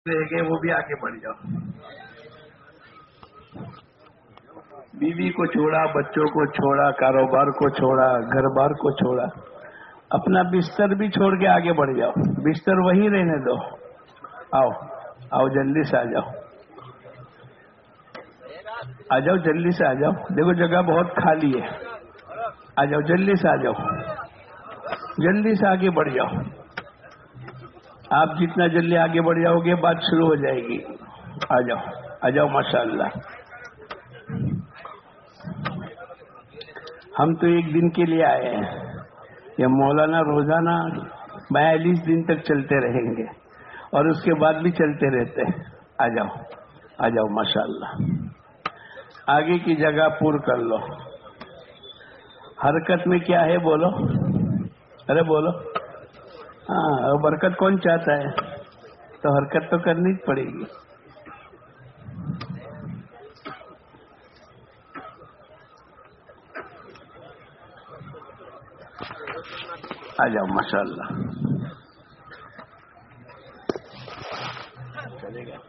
رہ گئے وہ بھی آگے بڑھ جاؤ. بیوی کو چھوڑا، بچوں کو چھوڑا، کاروبار کو چھوڑا، گھر بار کو چھوڑا، اپنا بستر بھی چھوڑ کے آگے بڑھ جاؤ. بستر وہی رہنے دو. آؤ آؤ جلدی سے آ جاؤ، آ جاؤ جلدی سے آ جاؤ. دیکھو جگہ بہت خالی ہے. آ جاؤ جلدی سے آ جاؤ، جلدی سے آگے بڑھ جاؤ. آپ جتنا جلدی آگے بڑھ جاؤ گے بات شروع ہو جائے گی. آ جاؤ آ جاؤ. ماشاءاللہ. ہم تو ایک دن کے لیے آئے ہیں. یہ مولانا روزانہ 42 دن تک چلتے رہیں گے اور اس کے بعد بھی چلتے رہتے ہیں. آ جاؤ آ جاؤ. ماشاءاللہ. آگے کی جگہ پور کر لو. حرکت میں کیا ہے بولو؟ ارے بولو. ہاں، برکت کون چاہتا ہے؟ تو حرکت تو کرنی پڑے گی. آ جاؤ. ماشاءاللہ. چلے گا.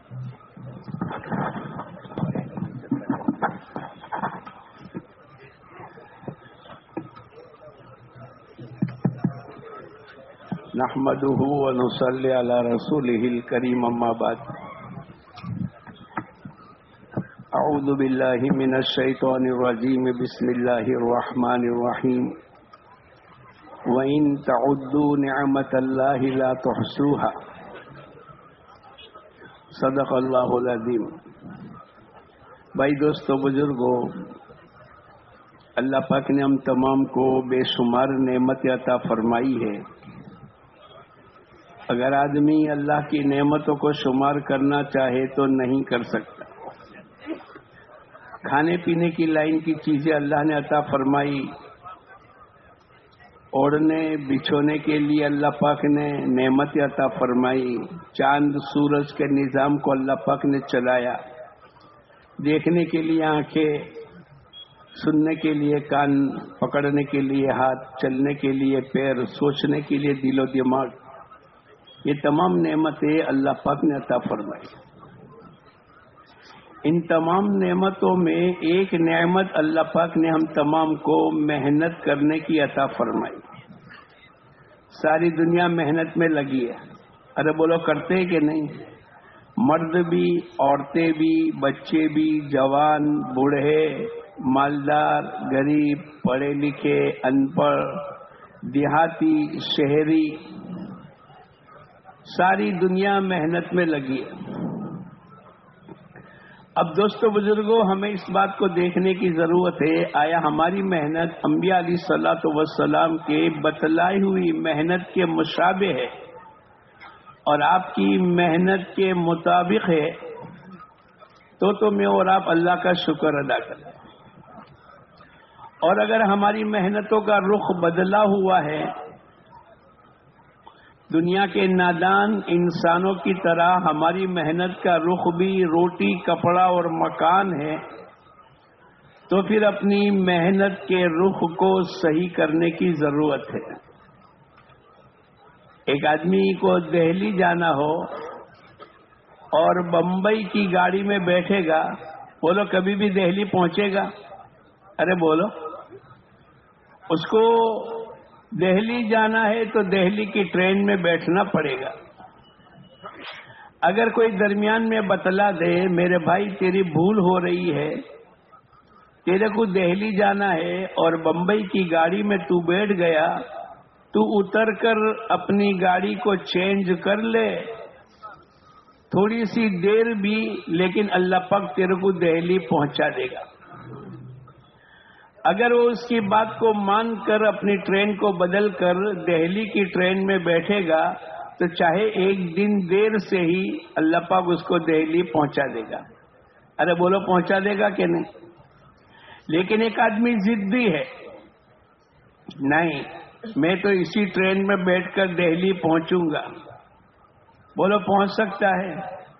نحمده ونصلي على رسوله الكريم. اما بعد، اعوذ بالله من الشيطان الرجيم. بسم الله الرحمن الرحيم. وَإِن تَعُدُّوا نِعْمَةَ اللَّهِ لَا تُحْصُوهَا. صدق اللہ العظیم. بھائی دوستو بزرگو، اللہ پاک نے ہم تمام کو بے شمار نعمت عطا فرمائی ہے. اگر آدمی اللہ کی نعمتوں کو شمار کرنا چاہے تو نہیں کر سکتا. کھانے پینے کی لائن کی چیزیں اللہ نے عطا فرمائی. اوڑھنے بچھونے کے لیے اللہ پاک نے نعمت عطا فرمائی. چاند سورج کے نظام کو اللہ پاک نے چلایا. دیکھنے کے لیے آنکھیں، سننے کے لیے کان، پکڑنے کے لیے ہاتھ، چلنے کے لیے پیر، سوچنے کے لیے دل و دماغ. یہ تمام نعمتیں اللہ پاک نے عطا فرمائی. ان تمام نعمتوں میں ایک نعمت اللہ پاک نے ہم تمام کو محنت کرنے کی عطا فرمائی. ساری دنیا محنت میں لگی ہے. ارے بولو، کرتے ہیں کہ نہیں؟ مرد بھی، عورتیں بھی، بچے بھی، جوان، بوڑھے، مالدار، غریب، پڑھے لکھے، ان پڑھ، دیہاتی، شہری، ساری دنیا محنت میں لگی ہے. اب دوستو بزرگوں، ہمیں اس بات کو دیکھنے کی ضرورت ہے، آیا ہماری محنت انبیاء علیہ الصلوۃ والسلام کے بتلائی ہوئی محنت کے مشابہ ہے اور آپ کی محنت کے مطابق ہے؟ تو میں اور آپ اللہ کا شکر ادا کریں. اور اگر ہماری محنتوں کا رخ بدلا ہوا ہے، دنیا کے نادان انسانوں کی طرح ہماری محنت کا رخ بھی روٹی، کپڑا اور مکان ہے، تو پھر اپنی محنت کے رخ کو صحیح کرنے کی ضرورت ہے. ایک آدمی کو دہلی جانا ہو اور بمبئی کی گاڑی میں بیٹھے گا، بولو کبھی بھی دہلی پہنچے گا؟ ارے بولو. اس کو دہلی جانا ہے تو دہلی کی ٹرین میں بیٹھنا پڑے گا. اگر کوئی درمیان میں بتلا دے، میرے بھائی تیری بھول ہو رہی ہے، تیرے کو دہلی جانا ہے اور بمبئی کی گاڑی میں تو بیٹھ گیا، تو اتر کر اپنی گاڑی کو چینج کر لے، تھوڑی سی دیر بھی، لیکن اللہ پاک تیرے کو دہلی پہنچا دے گا. اگر وہ اس کی بات کو مان کر اپنی ٹرین کو بدل کر دہلی کی ٹرین میں بیٹھے گا تو چاہے ایک دن دیر سے ہی اللہ پاک اس کو دہلی پہنچا دے گا. ارے بولو، پہنچا دے گا کہ نہیں؟ لیکن ایک آدمی ضدی ہے، نہیں میں تو اسی ٹرین میں بیٹھ کر دہلی پہنچوں گا. بولو، پہنچ سکتا ہے؟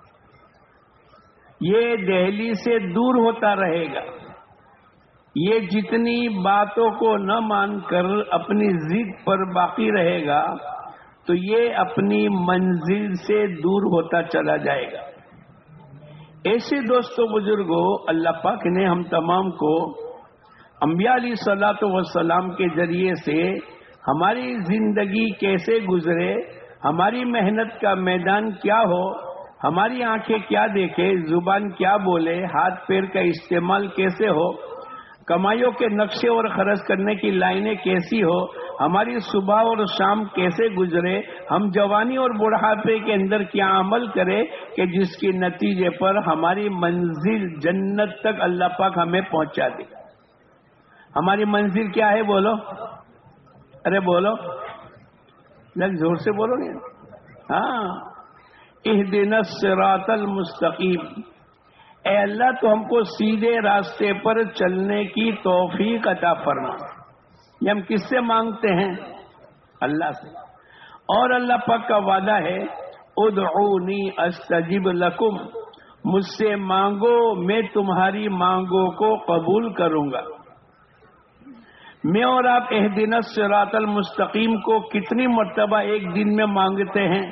یہ دہلی سے دور ہوتا رہے گا. یہ جتنی باتوں کو نہ مان کر اپنی ضد پر باقی رہے گا، تو یہ اپنی منزل سے دور ہوتا چلا جائے گا۔ ایسے دوستوں بزرگوں، اللہ پاک نے ہم تمام کو انبیاء علیہ الصلوۃ والسلام کے ذریعے سے ہماری زندگی کیسے گزرے، ہماری محنت کا میدان کیا ہو، ہماری آنکھیں کیا دیکھے، زبان کیا بولے، ہاتھ پیر کا استعمال کیسے ہو، کمائیوں کے نقشے اور خرچ کرنے کی لائنیں کیسی ہو، ہماری صبح اور شام کیسے گزرے، ہم جوانی اور بڑھاپے کے اندر کیا عمل کرے کہ جس کے نتیجے پر ہماری منزل جنت تک اللہ پاک ہمیں پہنچا دے۔ ہماری منزل کیا ہے؟ بولو، ارے بولو، لگ زور سے بولو گے۔ ہاں، اہدنا الصراط المستقیم، اے اللہ تو ہم کو سیدھے راستے پر چلنے کی توفیق عطا فرما۔ یہ ہم کس سے مانگتے ہیں؟ اللہ سے۔ اور اللہ پاک کا وعدہ ہے ادعونی استجب لکم، مجھ سے مانگو میں تمہاری مانگوں کو قبول کروں گا۔ میں اور آپ اہدنا الصراط المستقیم کو کتنی مرتبہ ایک دن میں مانگتے ہیں؟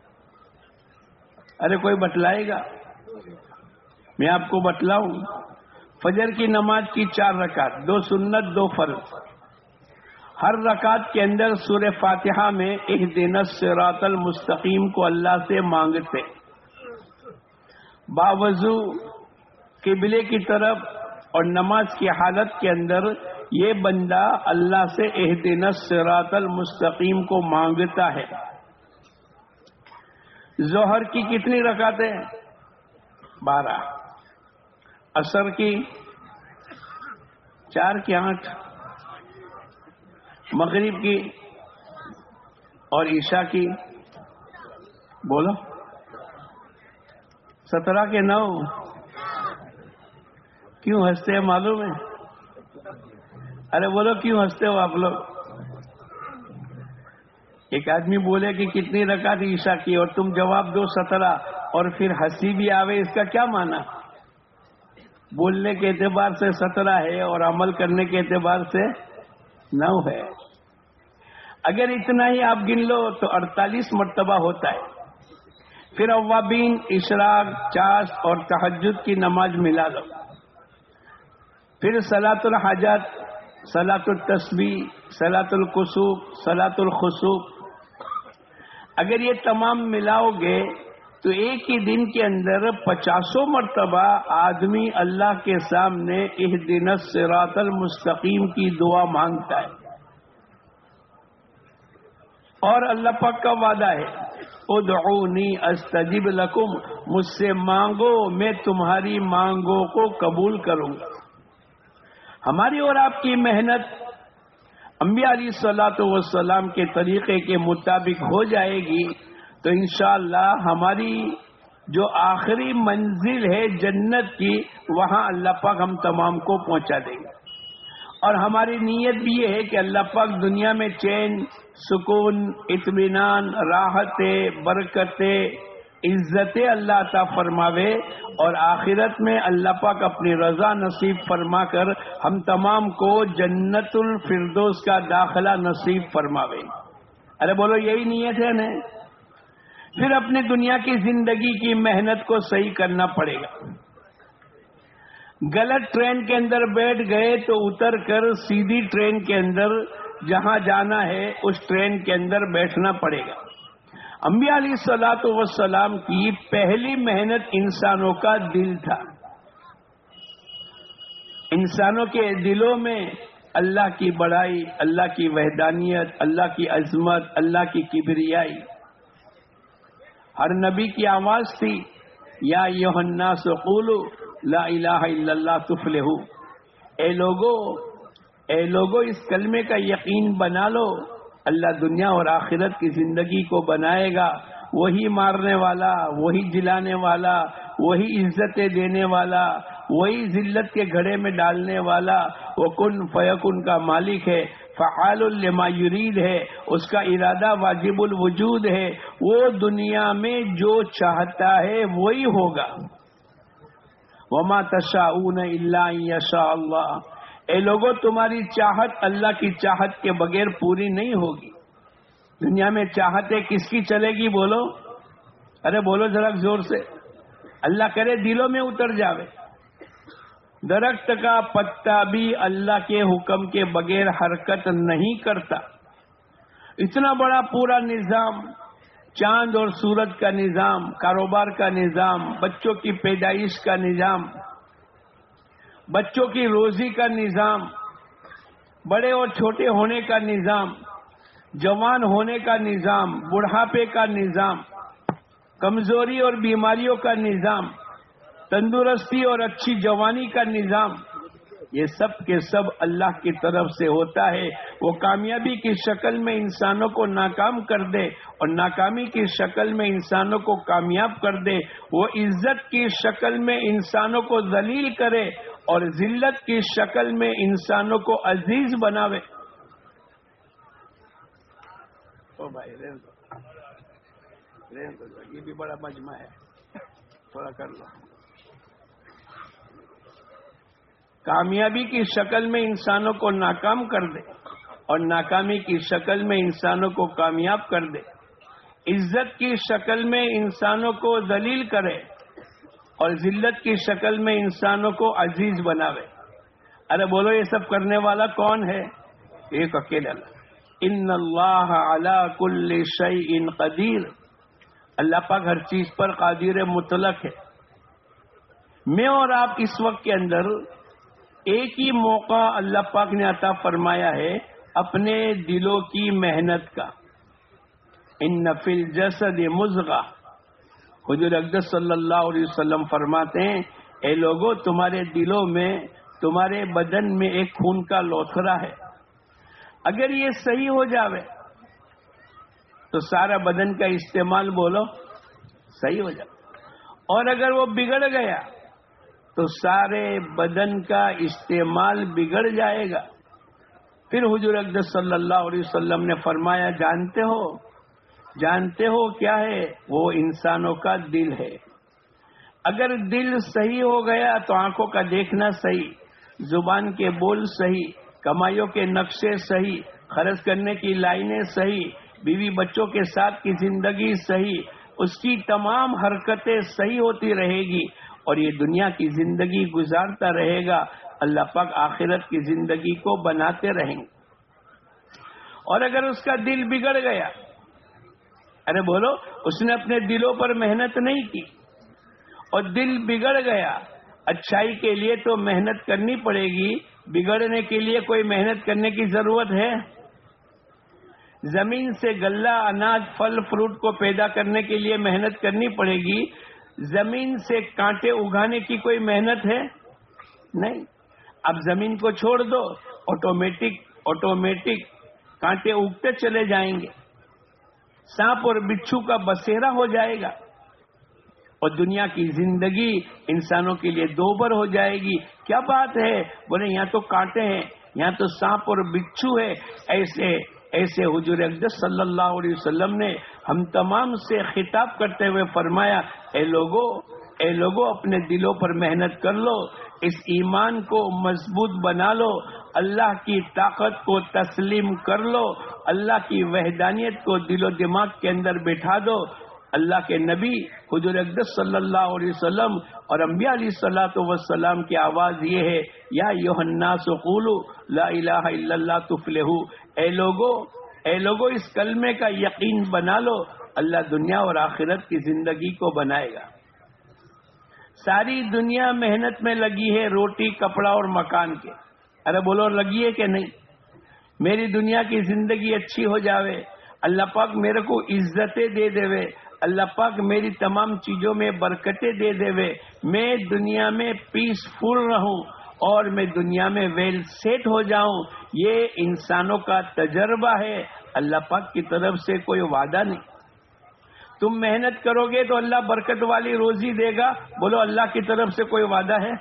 ارے کوئی بتلائے گا؟ میں آپ کو بتلاؤں۔ فجر کی نماز کی 4 رکعت، 2 سنت 2 فرض، ہر رکعت کے اندر سورہ فاتحہ میں اہدنا الصراط المستقیم کو اللہ سے مانگتے، باوضو قبلے کی طرف اور نماز کی حالت کے اندر یہ بندہ اللہ سے اہدنا الصراط المستقیم کو مانگتا ہے۔ ظہر کی کتنی رکعتیں؟ 12، عصر کی 4 کی 8، مغرب کی اور عشاء کی بولو 17 کے 9۔ کیوں ہنستے ہیں معلوم ہے؟ ارے بولو کیوں ہنستے ہو آپ لوگ؟ ایک آدمی بولے کہ کتنی رکعت عشاء کی اور تم جواب دو 17، اور پھر ہنسی بھی آوے، اس کا کیا معنی؟ بولنے کے اعتبار سے 17 ہے اور عمل کرنے کے اعتبار سے 9 ہے۔ اگر اتنا ہی آپ گن لو تو 48 مرتبہ ہوتا ہے۔ پھر اوابین، اشراق، چاشت اور تہجد کی نماز ملا لو، پھر صلاۃ الحاجات، صلاۃ التسبیح، صلاۃ الکسوف، صلاۃ الخسوف، اگر یہ تمام ملاؤ گے تو ایک ہی دن کے اندر 50 مرتبہ آدمی اللہ کے سامنے اہدنا الصراط المستقیم کی دعا مانگتا ہے۔ اور اللہ پاک کا وعدہ ہے ادعونی استجب لکم، مجھ سے مانگو میں تمہاری مانگوں کو قبول کروں گا۔ ہماری اور آپ کی محنت انبیاء علیہ الصلوۃ والسلام کے طریقے کے مطابق ہو جائے گی تو انشاءاللہ ہماری جو آخری منزل ہے جنت کی، وہاں اللہ پاک ہم تمام کو پہنچا دیں گے۔ اور ہماری نیت بھی یہ ہے کہ اللہ پاک دنیا میں چین، سکون، اطمینان، راحتیں، برکتیں، عزتیں اللہ عطا فرماوے، اور آخرت میں اللہ پاک اپنی رضا نصیب فرما کر ہم تمام کو جنت الفردوس کا داخلہ نصیب فرماوے۔ ارے بولو یہی نیت ہے نا؟ پھر اپنی دنیا کی زندگی کی محنت کو صحیح کرنا پڑے گا۔ غلط ٹرین کے اندر بیٹھ گئے تو اتر کر سیدھی ٹرین کے اندر جہاں جانا ہے اس ٹرین کے اندر بیٹھنا پڑے گا۔ انبیاء علیہ الصلوۃ والسلام کی پہلی محنت انسانوں کا دل تھا۔ انسانوں کے دلوں میں اللہ کی بڑائی، اللہ کی وحدانیت، اللہ کی عظمت، اللہ کی کبریائی۔ ہر نبی کی آواز تھی یا ایھا الناس قولوا لا الہ الا اللہ تفلحوا، اے لوگو اس کلمے کا یقین بنا لو، اللہ دنیا اور آخرت کی زندگی کو بنائے گا، وہی مارنے والا، وہی جلانے والا، وہی عزتیں دینے والا، وہی ذلت کے گھڑے میں ڈالنے والا، وہ کن فیکن کا مالک ہے، فعال لما یرید ہے، اس کا ارادہ واجب الوجود ہے، وہ دنیا میں جو چاہتا ہے وہی ہوگا۔ وما تشاءون الا ان یشاء اللہ، اے لوگوں تمہاری چاہت اللہ کی چاہت کے بغیر پوری نہیں ہوگی۔ دنیا میں چاہتے کس کی چلے گی بولو؟ ارے بولو ذرا زور سے. اللہ کرے دلوں میں اتر جاوے. درخت کا پتا بھی اللہ کے حکم کے بغیر حرکت نہیں کرتا. اتنا بڑا پورا نظام، چاند اور سورج کا نظام، کاروبار کا نظام، بچوں کی پیدائش کا نظام، بچوں کی روزی کا نظام، بڑے اور چھوٹے ہونے کا نظام، جوان ہونے کا نظام، بڑھاپے کا نظام، کمزوری اور بیماریوں کا نظام، تندرستی اور اچھی جوانی کا نظام، یہ سب کے سب اللہ کی طرف سے ہوتا ہے. وہ کامیابی کی شکل میں انسانوں کو ناکام کر دے اور ناکامی کی شکل میں انسانوں کو کامیاب کر دے. وہ عزت کی شکل میں انسانوں کو ذلیل کرے اور ذلت کی شکل میں انسانوں کو عزیز بناوے. او بھائی یہ بھی بڑا مجمع ہے، تھوڑا کر لو. کامیابی کی شکل میں انسانوں کو ناکام کر دے اور ناکامی کی شکل میں انسانوں کو کامیاب کر دے. عزت کی شکل میں انسانوں کو ذلیل کرے اور ذلت کی شکل میں انسانوں کو عزیز بناوے. ارے بولو یہ سب کرنے والا کون ہے؟ ایک اکیلا اللہ. ان اللہ علی کل شیء قدیر. اللہ پاک ہر چیز پر قادر مطلق ہے. میں اور آپ اس وقت کے اندر ایک ہی موقع اللہ پاک نے عطا فرمایا ہے اپنے دلوں کی محنت کا. ان فی الجسد مضغہ. حضور اقدس صلی اللہ علیہ وسلم فرماتے ہیں اے لوگوں تمہارے دلوں میں، تمہارے بدن میں ایک خون کا لوتھڑا ہے. اگر یہ صحیح ہو جاوے تو سارا بدن کا استعمال بولو صحیح ہو جائے، اور اگر وہ بگڑ گیا تو سارے بدن کا استعمال بگڑ جائے گا. پھر حضور اقدس صلی اللہ علیہ وسلم نے فرمایا جانتے ہو کیا ہے؟ وہ انسانوں کا دل ہے. اگر دل صحیح ہو گیا تو آنکھوں کا دیکھنا صحیح، زبان کے بول صحیح، کمائیوں کے نقشے صحیح، خرچ کرنے کی لائنیں صحیح، بیوی بچوں کے ساتھ کی زندگی صحیح، اس کی تمام حرکتیں صحیح ہوتی رہے گی اور یہ دنیا کی زندگی گزارتا رہے گا. اللہ پاک آخرت کی زندگی کو بناتے رہیں گے. اور اگر اس کا دل بگڑ گیا، ارے بولو اس نے اپنے دلوں پر محنت نہیں کی اور دل بگڑ گیا. اچھائی کے لیے تو محنت کرنی پڑے گی، بگڑنے کے لیے کوئی محنت کرنے کی ضرورت ہے؟ زمین سے غلہ، اناج، پھل فروٹ کو پیدا کرنے کے لیے محنت کرنی پڑے گی. زمین سے کانٹے اگانے کی کوئی محنت ہے؟ نہیں. اب زمین کو چھوڑ دو، آٹومیٹک کانٹے اگتے چلے جائیں گے، سانپ اور بچھو کا بسیرا ہو جائے گا اور دنیا کی زندگی انسانوں کے لیے دوبر ہو جائے گی. کیا بات ہے؟ بولے یہاں تو کانٹے ہیں، یہاں تو سانپ اور بچھو ہے. ایسے حضور اقدس صلی اللہ علیہ وسلم نے ہم تمام سے خطاب کرتے ہوئے فرمایا اے لوگوں اپنے دلوں پر محنت کر لو، اس ایمان کو مضبوط بنا لو، اللہ کی طاقت کو تسلیم کر لو، اللہ کی وحدانیت کو دل و دماغ کے اندر بٹھا دو. اللہ کے نبی حضور اقدس صلی اللہ علیہ وسلم اور انبیاء علیہ الصلوۃ والسلام کی آواز یہ ہے یا ایھا الناس قولوا لا الہ الا اللہ تفلحوا. اے لوگوں اس کلمے کا یقین بنا لو، اللہ دنیا اور آخرت کی زندگی کو بنائے گا. ساری دنیا محنت میں لگی ہے روٹی، کپڑا اور مکان کے. ارے بولو لگی ہے کہ نہیں؟ میری دنیا کی زندگی اچھی ہو جاوے، اللہ پاک میرے کو عزتیں دے دے، اللہ پاک میری تمام چیزوں میں برکتیں دے دے، میں دنیا میں پیسفل رہوں اور میں دنیا میں ویل سیٹ ہو جاؤں. یہ انسانوں کا تجربہ ہے، اللہ پاک کی طرف سے کوئی وعدہ نہیں. تم محنت کرو گے تو اللہ برکت والی روزی دے گا، بولو اللہ کی طرف سے کوئی وعدہ ہے؟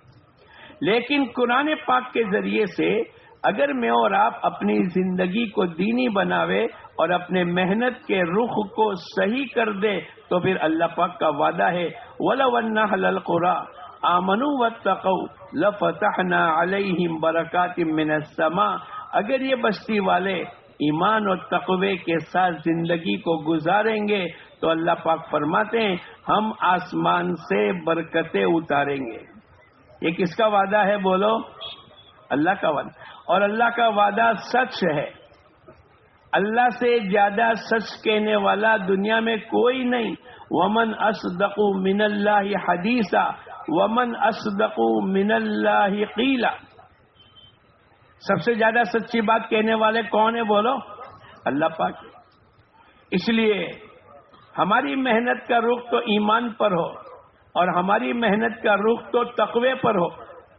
لیکن قرآن پاک کے ذریعے سے اگر میں اور آپ اپنی زندگی کو دینی بناوے اور اپنے محنت کے رخ کو صحیح کر دے تو پھر اللہ پاک کا وعدہ ہے وَلَوْ أَنَّ أَهْلَ الْقُرَىٰ آمَنُوا وَاتَّقَوْا لَفَتَحْنَا عَلَيْهِمْ بَرَكَاتٍ مِّنَ السَّمَاءِ. اگر یہ بستی والے ایمان اور تقوی کے ساتھ زندگی کو گزاریں گے تو اللہ پاک فرماتے ہیں ہم آسمان سے برکتیں اتاریں گے. یہ کس کا وعدہ ہے بولو؟ اللہ کا وعدہ. اور اللہ کا وعدہ سچ ہے. اللہ سے زیادہ سچ کہنے والا دنیا میں کوئی نہیں. ومن اصدق من اللہ حدیثا ومن اصدق من اللہ قیلا. سب سے زیادہ سچی بات کہنے والے کون ہیں بولو؟ اللہ پاک. اس لیے ہماری محنت کا رخ تو ایمان پر ہو اور ہماری محنت کا رخ تو تقوی پر ہو.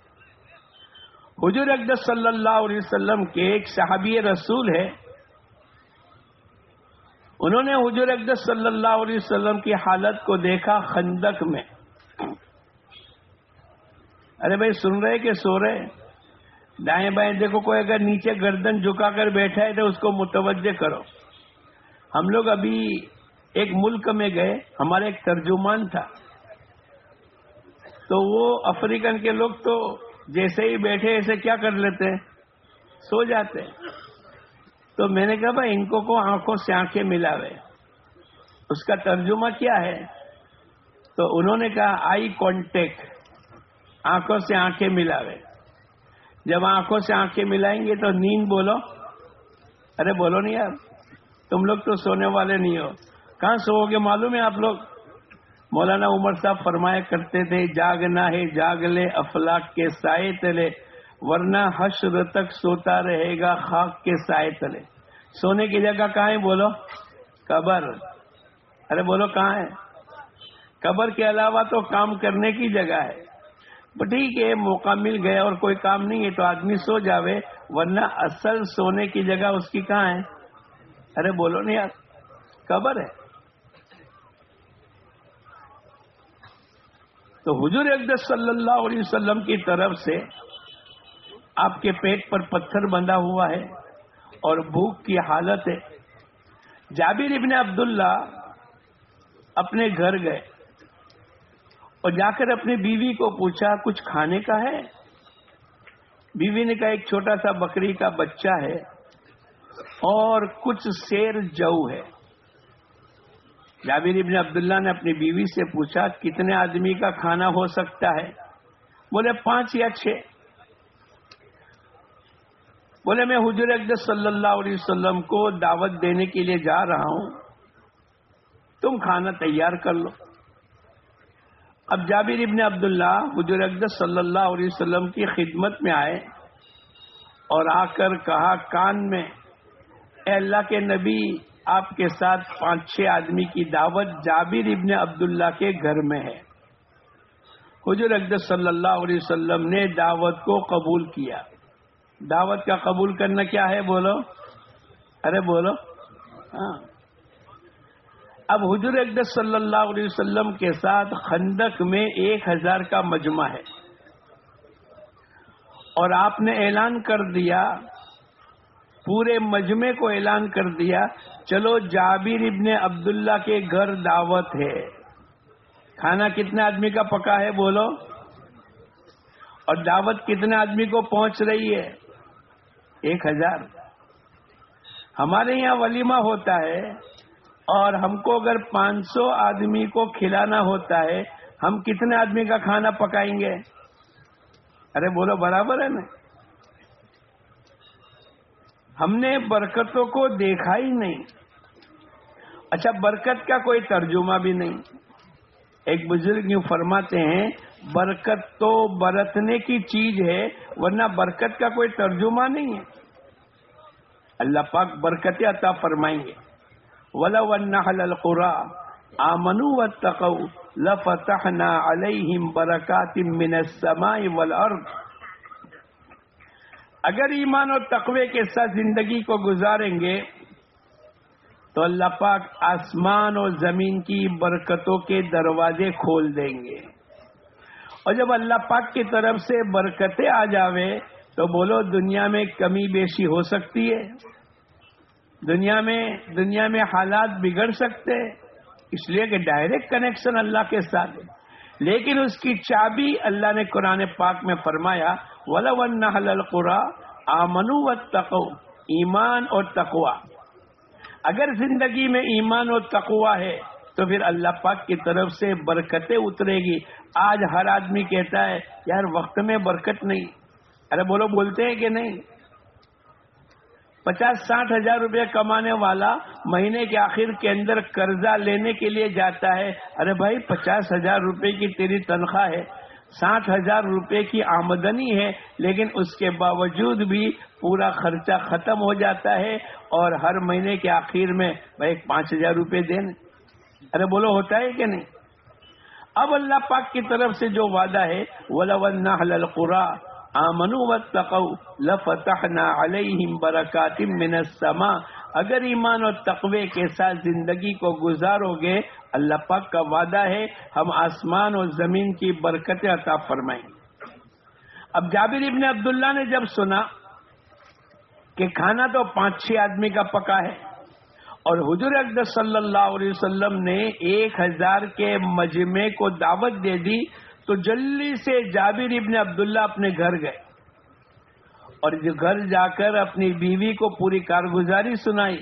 حضور اقدس صلی اللہ علیہ وسلم کے ایک صحابی رسول ہے. انہوں نے حضور اقدس صلی اللہ علیہ وسلم کی حالت کو دیکھا خندق میں. ارے بھائی سن رہے کہ سو رہے؟ دائیں بائیں دیکھو. کوئی اگر نیچے گردن جھکا کر بیٹھا ہے تو اس کو متوجہ کرو. ہم لوگ ابھی ایک ملک میں گئے, ہمارا ایک ترجمان تھا, تو وہ افریقن کے لوگ تو جیسے ہی بیٹھے ایسے کیا کر لیتے ہیں, سو جاتے ہیں. تو میں نے کہا بھائی ان کو آنکھوں سے آنکھیں ملاوے. اس کا ترجمہ کیا ہے؟ تو انہوں نے کہا آئی کانٹیکٹ, آنکھوں سے آنکھیں ملاوے. جب آنکھوں سے آنکھیں ملائیں گے تو نیند بولو. ارے بولو نہیں یار, تم لوگ تو سونے والے نہیں ہو. کہاں سو گے معلوم ہے آپ لوگ؟ مولانا عمر صاحب فرمایا کرتے تھے جاگنا ہے جاگ لے افلاک کے سائے تلے, ورنہ حشر تک سوتا رہے گا خاک کے سائے تلے. سونے کی جگہ کہاں ہے بولو؟ قبر. ارے بولو کہاں ہے؟ قبر کے علاوہ تو کام کرنے کی جگہ ہے. ٹھیک ہے موقع مل گیا اور کوئی کام نہیں ہے تو آدمی سو جاوے, ورنہ اصل سونے کی جگہ اس کی کہاں ہے؟ ارے بولو نہیں یار, قبر ہے. تو حضور اقدس صلی اللہ علیہ وسلم کی طرف سے آپ کے پیٹ پر پتھر بندھا ہوا ہے اور بھوک کی حالت ہے. جابر ابن عبداللہ اپنے گھر گئے اور جا کر اپنی بیوی کو پوچھا کچھ کھانے کا ہے؟ بیوی نے کہا ایک چھوٹا سا بکری کا بچہ ہے اور کچھ سیر جو ہے. جابر ابن عبداللہ نے اپنی بیوی سے پوچھا کتنے آدمی کا کھانا ہو سکتا ہے؟ بولے 5 یا 6. بولے میں حضور اقدس صلی اللہ علیہ وسلم کو دعوت دینے کے لیے جا رہا ہوں, تم کھانا تیار کر لو. اب جابر ابن عبداللہ حضور اقدس صلی اللہ علیہ وسلم کی خدمت میں آئے اور آ کر کہا کان میں, اے اللہ کے نبی آپ کے ساتھ 5-6 آدمی کی دعوت جابر ابن عبداللہ کے گھر میں ہے. حضور اقدس صلی اللہ علیہ وسلم نے دعوت کو قبول کیا. دعوت کا قبول کرنا کیا ہے بولو؟ ارے بولو. ہاں. اب حضور اقدس صلی اللہ علیہ وسلم کے ساتھ خندق میں 1000 کا مجمع ہے اور آپ نے اعلان کر دیا, پورے مجمع کو اعلان کر دیا چلو جابر ابن عبداللہ کے گھر دعوت ہے. کھانا کتنے آدمی کا پکا ہے بولو؟ اور دعوت کتنے آدمی کو پہنچ رہی ہے؟ 1000. ہمارے یہاں ولیمہ ہوتا ہے اور ہم کو اگر 500 آدمی کو کھلانا ہوتا ہے, ہم کتنے آدمی کا کھانا پکائیں گے؟ ارے بولو برابر ہے نا. ہم نے برکتوں کو دیکھا ہی نہیں. اچھا برکت کا کوئی ترجمہ بھی نہیں. ایک بزرگ یوں فرماتے ہیں برکت تو برتنے کی چیز ہے ورنہ برکت کا کوئی ترجمہ نہیں ہے. اللہ پاک برکتیں عطا فرمائیں گے. وَلَوْ أَنَّ أَهْلَ الْقُرَىٰ آمَنُوا وَاتَّقَوْا لَفَتَحْنَا عَلَيْهِمْ بَرَكَاتٍ مِّنَ السَّمَاءِ وَالْأَرْضِ. اگر ایمان اور تقوی کے ساتھ زندگی کو گزاریں گے تو اللہ پاک آسمان اور زمین کی برکتوں کے دروازے کھول دیں گے. اور جب اللہ پاک کی طرف سے برکتیں آ جاوے تو بولو دنیا میں کمی بیشی ہو سکتی ہے؟ دنیا میں حالات بگڑ سکتے ہیں, اس لیے کہ ڈائریکٹ کنیکشن اللہ کے ساتھ ہے. لیکن اس کی چابی اللہ نے قرآن پاک میں فرمایا وَلَوْ أَنَّ أَهْلَ الْقُرَىٰ آمَنُوا وَاتَّقَوْا. ایمان اور تقوی. اگر زندگی میں ایمان اور تقوی ہے تو پھر اللہ پاک کی طرف سے برکتیں اترے گی. آج ہر آدمی کہتا ہے یار وقت میں برکت نہیں. ارے بولو بولتے ہیں کہ نہیں؟ 50-60 ہزار روپے کمانے والا مہینے کے آخر کے اندر قرضہ لینے کے لیے جاتا ہے. ارے بھائی 50 ہزار روپے کی تیری تنخواہ ہے, 60 ہزار روپے کی آمدنی ہے, لیکن اس کے باوجود بھی پورا خرچہ ختم ہو جاتا ہے اور ہر مہینے کے آخر میں بھائی 5,000 روپے دینے. ارے بولو ہوتا ہے کہ نہیں؟ اب اللہ پاک کی طرف سے جو وعدہ ہے وَلَوْ أَنَّ أَهْلَ الْقُرَىٰ آمنوا واتقوا لفتحنا علیہم برکات من السماء. اگر ایمان اور تقوی کے ساتھ زندگی کو گزارو گے, اللہ پاک کا وعدہ ہے ہم آسمان اور زمین کی برکتیں عطا فرمائیں گے. اب جابر ابن عبداللہ نے جب سنا کہ کھانا تو 5-6 آدمی کا پکا ہے اور حضور اقدس صلی اللہ علیہ وسلم نے 1000 کے مجمع کو دعوت دے دی, تو جلدی سے جابر ابن عبداللہ اپنے گھر گئے اور گھر جا کر اپنی بیوی کو پوری کارگزاری سنائی.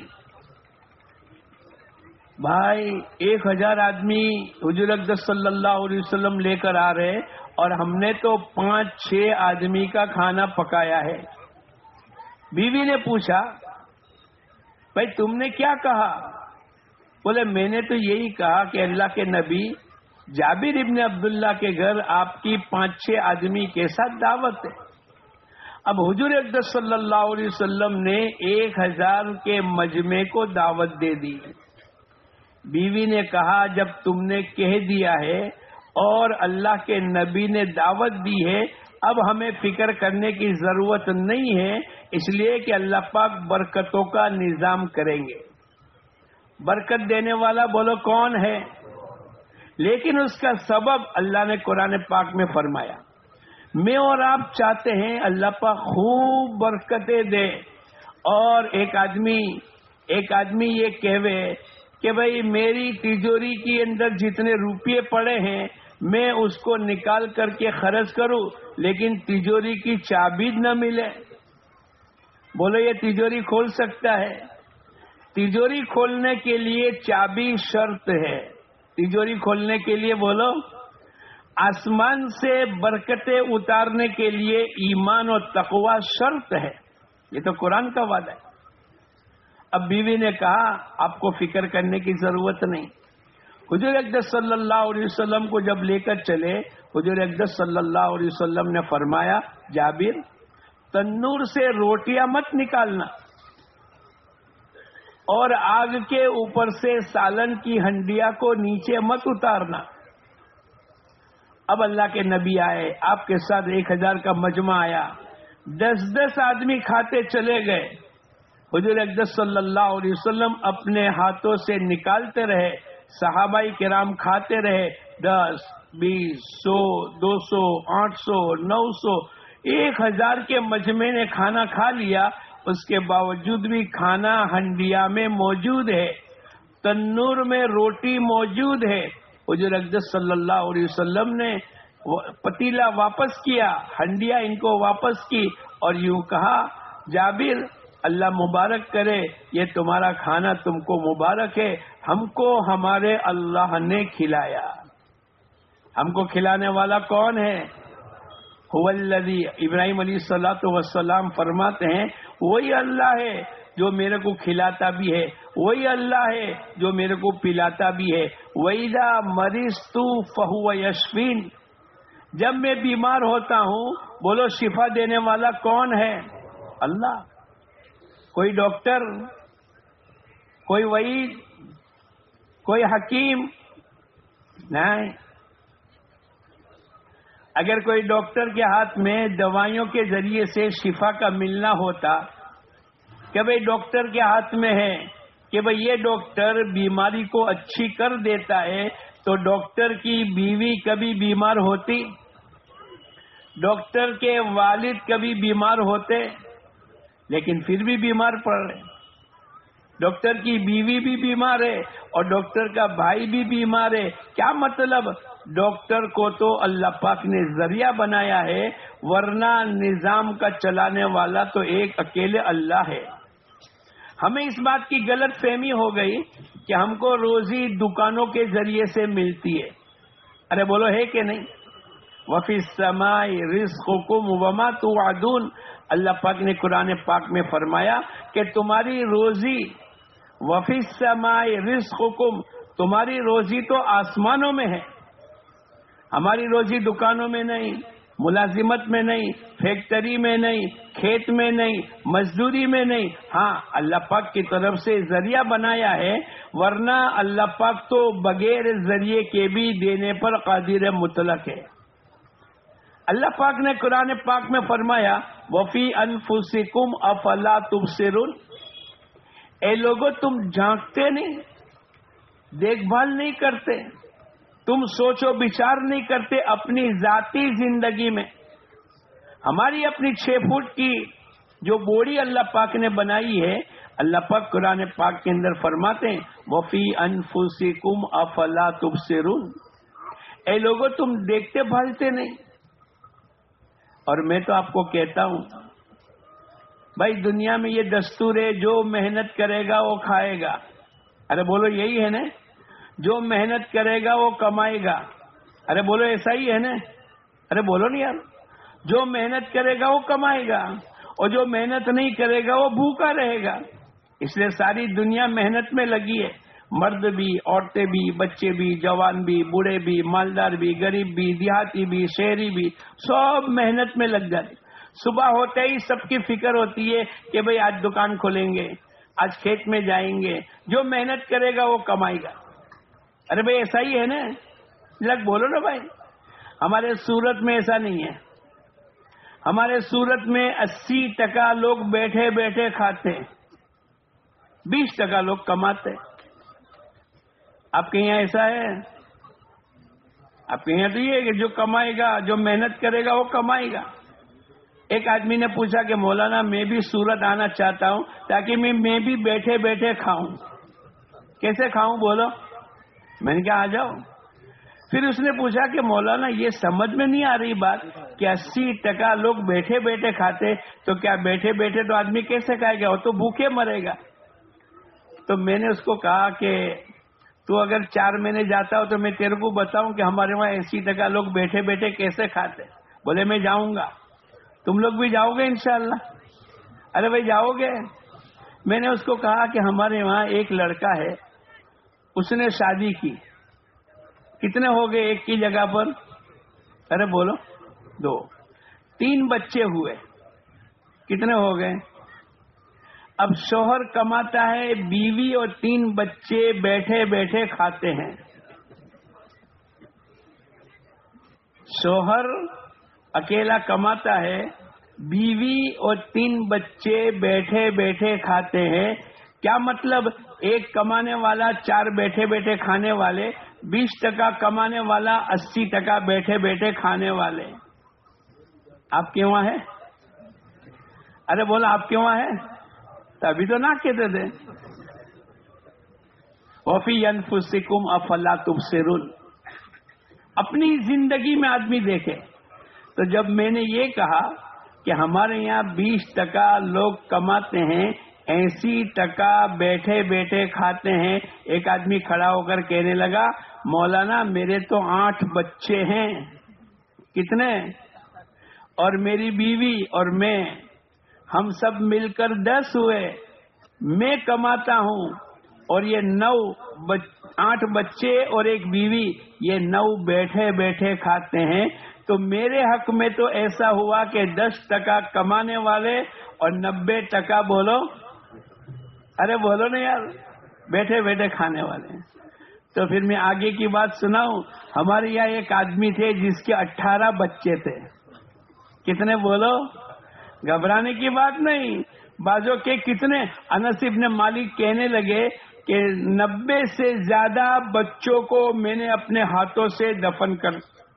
بھائی 1000 آدمی حضور اقدس صلی اللہ علیہ وسلم لے کر آ رہے اور ہم نے تو 5-6 آدمی کا کھانا پکایا ہے. بیوی نے پوچھا بھائی تم نے کیا کہا؟ بولے میں نے تو یہی کہا کہ اللہ کے نبی جابر ابن عبداللہ کے گھر آپ کی 5-6 آدمی کے ساتھ دعوت ہے. اب حضور اقدس صلی اللہ علیہ وسلم نے 1000 کے مجمع کو دعوت دے دی. بیوی نے کہا جب تم نے کہہ دیا ہے اور اللہ کے نبی نے دعوت دی ہے, اب ہمیں فکر کرنے کی ضرورت نہیں ہے, اس لیے کہ اللہ پاک برکتوں کا نظام کریں گے. برکت دینے والا بولو کون ہے؟ لیکن اس کا سبب اللہ نے قرآن پاک میں فرمایا. میں اور آپ چاہتے ہیں اللہ پاک خوب برکتیں دے, اور ایک آدمی یہ کہوے کہ بھائی میری تجوری کے اندر جتنے روپیے پڑے ہیں میں اس کو نکال کر کے خرچ کروں, لیکن تجوری کی چابی نہ ملے. بولو یہ تجوری کھول سکتا ہے؟ تجوری کھولنے کے لیے چابی شرط ہے. تجوری کھولنے کے لیے بولو, آسمان سے برکتیں اتارنے کے لیے ایمان اور تقوی شرط ہے. یہ تو قرآن کا وعدہ ہے. اب بیوی نے کہا آپ کو فکر کرنے کی ضرورت نہیں. حضور اقدس صلی اللہ علیہ وسلم کو جب لے کر چلے, حضور اقدس صلی اللہ علیہ وسلم نے فرمایا جابر تنور سے روٹیاں مت نکالنا اور آگ کے اوپر سے سالن کی ہنڈیا کو نیچے مت اتارنا. اب اللہ کے نبی آئے, آپ کے ساتھ 1000 کا مجمع آیا, 10 آدمی کھاتے چلے گئے. حضور اقدس صلی اللہ علیہ وسلم اپنے ہاتھوں سے نکالتے رہے, صحابہ کرام کھاتے رہے. 10, 20, 100, 200, 800, 900, 1000 کے مجمع نے کھانا کھا لیا. اس کے باوجود بھی کھانا ہنڈیا میں موجود ہے, تنور میں روٹی موجود ہے. حضور اقدس صلی اللہ علیہ وسلم نے پتیلا واپس کیا, ہنڈیا ان کو واپس کی اور یوں کہا جابر اللہ مبارک کرے, یہ تمہارا کھانا تم کو مبارک ہے, ہم کو ہمارے اللہ نے کھلایا. ہم کو کھلانے والا کون ہے؟ هو الذی, ابراہیم علیہ الصلوۃ والسلام فرماتے ہیں وہی اللہ ہے جو میرے کو کھلاتا بھی ہے, وہی اللہ ہے جو میرے کو پلاتا بھی ہے. وَإِذَا مَرِضْتُ فَهُوَ يَشْفِينِ, جب میں بیمار ہوتا ہوں بولو شفا دینے والا کون ہے؟ اللہ. کوئی ڈاکٹر, کوئی وعید, کوئی حکیم نہیں. اگر کوئی ڈاکٹر کے ہاتھ میں دوائیوں کے ذریعے سے شفا کا ملنا ہوتا کہ بھئی ڈاکٹر کے ہاتھ میں ہے کہ بھئی یہ ڈاکٹر بیماری کو اچھی کر دیتا ہے, تو ڈاکٹر کی بیوی کبھی بیمار ہوتی؟ ڈاکٹر کے والد کبھی بیمار ہوتے؟ لیکن پھر بھی بیمار پڑ رہے. ڈاکٹر کی بیوی بھی بیمار ہے اور ڈاکٹر کا بھائی بھی بیمار ہے. کیا مطلب؟ ڈاکٹر کو تو اللہ پاک نے ذریعہ بنایا ہے, ورنہ نظام کا چلانے والا تو ایک اکیلے اللہ ہے. ہمیں اس بات کی غلط فہمی ہو گئی کہ ہم کو روزی دکانوں کے ذریعے سے ملتی ہے. ارے بولو ہے کہ نہیں؟ وفی السماء رزقکم وما توعدون. اللہ پاک نے قرآن پاک میں فرمایا کہ تمہاری روزی، وفی السماء رزقکم، تمہاری روزی تو آسمانوں میں ہے. ہماری روزی دکانوں میں نہیں، ملازمت میں نہیں، فیکٹری میں نہیں، کھیت میں نہیں، مزدوری میں نہیں. ہاں اللہ پاک کی طرف سے ذریعہ بنایا ہے، ورنہ اللہ پاک تو بغیر ذریعے کے بھی دینے پر قادر مطلق ہے. اللہ پاک نے قرآن پاک میں فرمایا وفی انفسکم افلا تبصرون. اے لوگو تم جھانکتے نہیں، دیکھ بھال نہیں کرتے، تم سوچ و بچار نہیں کرتے اپنی ذاتی زندگی میں. ہماری اپنی 6 فٹ کی جو بوڑی اللہ پاک نے بنائی ہے، اللہ پاک قرآن پاک کے اندر فرماتے ہیں وفی انفسکم افلا تبصرون. اے لوگو تم دیکھتے بھالتے نہیں. اور میں تو آپ کو کہتا ہوں بھائی، دنیا میں یہ دستور ہے جو محنت کرے گا وہ کھائے گا. ارے بولو یہی ہے نا؟ جو محنت کرے گا وہ کمائے گا. ارے بولو ایسا ہی ہے نا؟ ارے بولو نہیں یار. جو محنت کرے گا وہ کمائے گا، اور جو محنت نہیں کرے گا وہ بھوکا رہے گا. اس لیے ساری دنیا محنت میں لگی ہے. مرد بھی، عورتیں بھی، بچے بھی، جوان بھی، بوڑھے بھی، مالدار بھی، غریب بھی، دیہاتی بھی، شہری بھی، سب محنت میں لگ جاتے. صبح ہوتے ہی سب کی فکر ہوتی ہے کہ بھئی آج دکان کھولیں گے، آج کھیت میں جائیں گے. جو محنت کرے گا وہ کمائے گا. ارے بھائی ایسا ہی ہے نا؟ لگ بولو نا بھائی. ہمارے سورت میں ایسا نہیں ہے. ہمارے سورت میں 80% لوگ بیٹھے بیٹھے کھاتے ہیں، 20% لوگ کماتے ہیں. آپ کے یہاں ایسا ہے؟ آپ کے یہاں تو یہ ہے کہ جو کمائے گا، جو محنت کرے گا وہ کمائے گا. ایک آدمی نے پوچھا کہ مولانا میں بھی سورت آنا چاہتا ہوں تاکہ میں بھی بیٹھے بیٹھے کھاؤں. کیسے کھاؤں بولو؟ میں نے کہا آ جاؤ. پھر اس نے پوچھا کہ مولانا یہ سمجھ میں نہیں آ رہی بات کہ 80% لوگ بیٹھے بیٹھے کھاتے، تو کیا بیٹھے بیٹھے تو آدمی کیسے کھائے گا؟ وہ تو بھوکے مرے گا. تو میں نے اس کو کہا کہ تو اگر 4 مہینے جاتا ہو تو میں تیرے کو بتاؤں کہ ہمارے وہاں 80% لوگ بیٹھے بیٹھے کیسے کھاتے. بولے میں جاؤں گا. تم لوگ بھی جاؤ گے انشاءاللہ؟ ارے بھائی جاؤ گے؟ میں نے اس کو کہا کہ ہمارے وہاں ایک لڑکا ہے، اس نے شادی کی. کتنے ہو گئے ایک کی جگہ پر؟ ارے بولو 2. 3 بچے ہوئے. کتنے ہو گئے؟ اب شوہر کماتا ہے، بیوی اور 3 بچے بیٹھے بیٹھے کھاتے ہیں. شوہر اکیلا کماتا ہے، بیوی اور 3 بچے بیٹھے بیٹھے کھاتے ہیں. کیا مطلب؟ ایک کمانے والا، 4 بیٹھے بیٹھے کھانے والے، 20% کمانے والا، 80% بیٹھے بیٹھے کھانے والے. آپ کے وہاں ہے؟ ارے بولا آپ کے وہاں ہے؟ ابھی تو نہ کہتے تھے. وفی انفسکم افلا تبصرون. اپنی زندگی میں آدمی دیکھے. تو جب میں نے یہ کہا کہ ہمارے یہاں 20% لوگ کماتے ہیں، 80% بیٹھے بیٹھے کھاتے ہیں، ایک آدمی کھڑا ہو کر کہنے لگا مولانا میرے تو 8 بچے ہیں. کتنے؟ اور میری بیوی اور میں، ہم سب مل کر 10 ہوئے. میں کماتا ہوں اور یہ 8 بچے اور ایک بیوی، یہ 9 بیٹھے بیٹھے کھاتے ہیں. تو میرے حق میں تو ایسا ہوا کہ 10% کمانے والے اور 90% بولو، ارے بولو نا یار، بیٹھے بیٹھے کھانے والے. تو پھر میں آگے کی بات سناؤں. ہمارے یہاں ایک آدمی تھے جس کے 18 بچے تھے. کتنے بولو؟ گھبرانے کی بات نہیں. بازو کے کتنے؟ انس ابن مالک کہنے لگے کہ 90 سے زیادہ بچوں کو میں نے اپنے ہاتھوں سے دفن کر.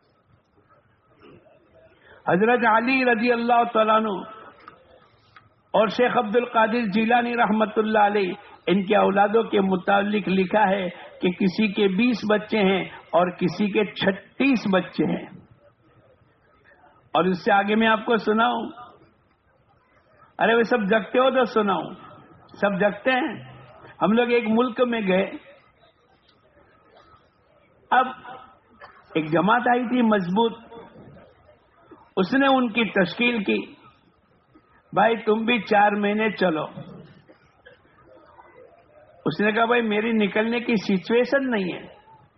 حضرت علی رضی اللہ تعالیٰ عنہ اور شیخ عبد القادر جیلانی رحمت اللہ علیہ، ان کے اولادوں کے متعلق لکھا ہے کہ کسی کے 20 بچے ہیں اور کسی کے 36 بچے ہیں. اور اس سے آگے میں آپ کو سناؤں. ارے وہ سب جگتے ہو تو سناؤں. سب جگتے ہیں. ہم لوگ ایک ملک میں گئے, اب ایک جماعت آئی تھی مضبوط, اس نے ان کی تشکیل کی, بھائی تم بھی 4 مہینے چلو. اس نے کہا بھائی میری نکلنے کی سچویشن نہیں ہے.